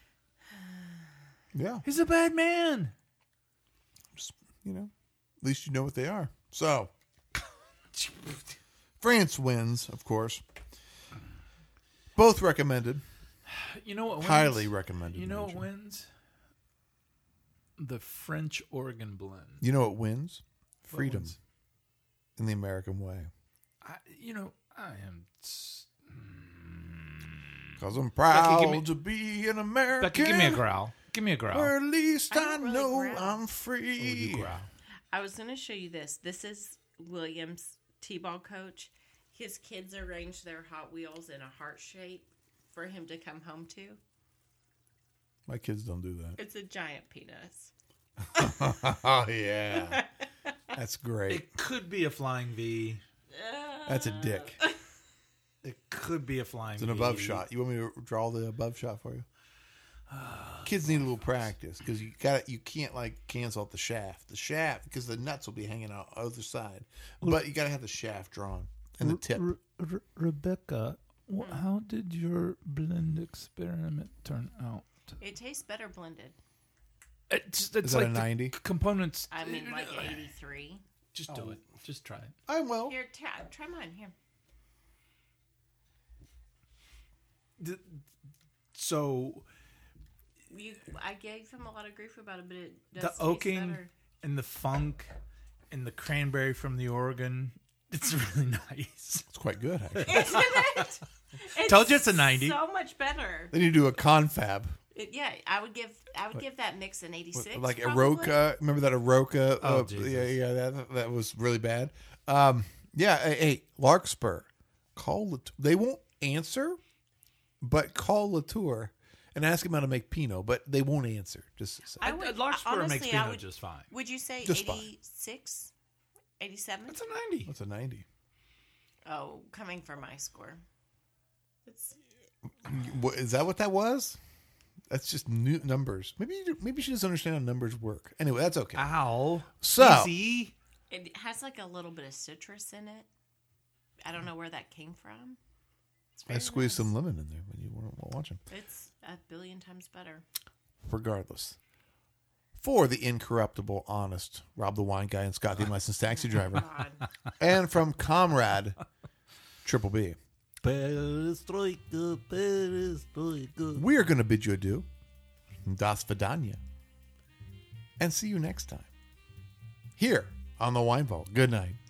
Yeah, He's a bad man. you know, at least you know what they are. So France wins, of course. Both recommended. You know what wins? Highly recommended. You know what Major. wins? The French Oregon blend. You know what wins? What Freedom wins? in the American way. I, you know, I am. s- Because I'm proud Becky, give me- to be an American. Becky, give me a growl. Give me a growl. Or at least I I, don't really know growl. I'm Oh, free. you growl. I was going to show you this. This is William's T-ball coach. His kids arranged their Hot Wheels in a heart shape for him to come home to. My kids don't do that. It's a giant penis. Oh, yeah. That's great. It could be a flying V. That's a dick. It could be a flying It's an V. above shot. You want me to draw the above shot for you? Kids need a little practice because you got you can't like cancel out the shaft. The shaft because the nuts will be hanging out other side, but you got to have the shaft drawn and the tip. Re- Re- Rebecca, wh- how did your blend experiment turn out? It tastes better blended. It's, it's Is that like a the ninety? components. I mean, like eighty-three. Just do it. Just try it. I will. Here, try, try mine. Here. The- so You, I gave him a lot of grief about it, but it does the taste oaking better. and the funk and the cranberry from the Oregon, it's really nice. It's quite good. Actually. Isn't it? It's Told you it's a ninety. So much better. Then you do a confab, It, yeah, I would give I would give that mix an eighty-six. like probably. Aroka. Remember that Aroka? Oh, uh, Jesus. yeah, yeah. That that was really bad. Um, yeah. Hey, hey, Larkspur, call Latour. They won't answer, but call Latour and ask him how to make Pinot. But they won't answer. Just I I would- would, Larkspur honestly, makes I Pinot would- just fine. Would you say Just fine. eighty-six? eighty-seven? It's a ninety. what's a ninety? Oh, coming from my score. It's What, is that what that was? That's just new numbers. Maybe you, maybe she doesn't understand how numbers work. Anyway, that's okay. Ow. So- Easy. it has like a little bit of citrus in it. I don't know where that came from. It's I very squeezed nice. some lemon in there when you weren't watching. It's a billion times better. Regardless, for the incorruptible, honest Rob the Wine Guy and Scott the Unlicensed Taxi Driver, God. and from Comrade Triple B, Perestroika, perestroika. we are going to bid you adieu. Das Vidanya. And see you next time. Here on the Wine Vault. Good night.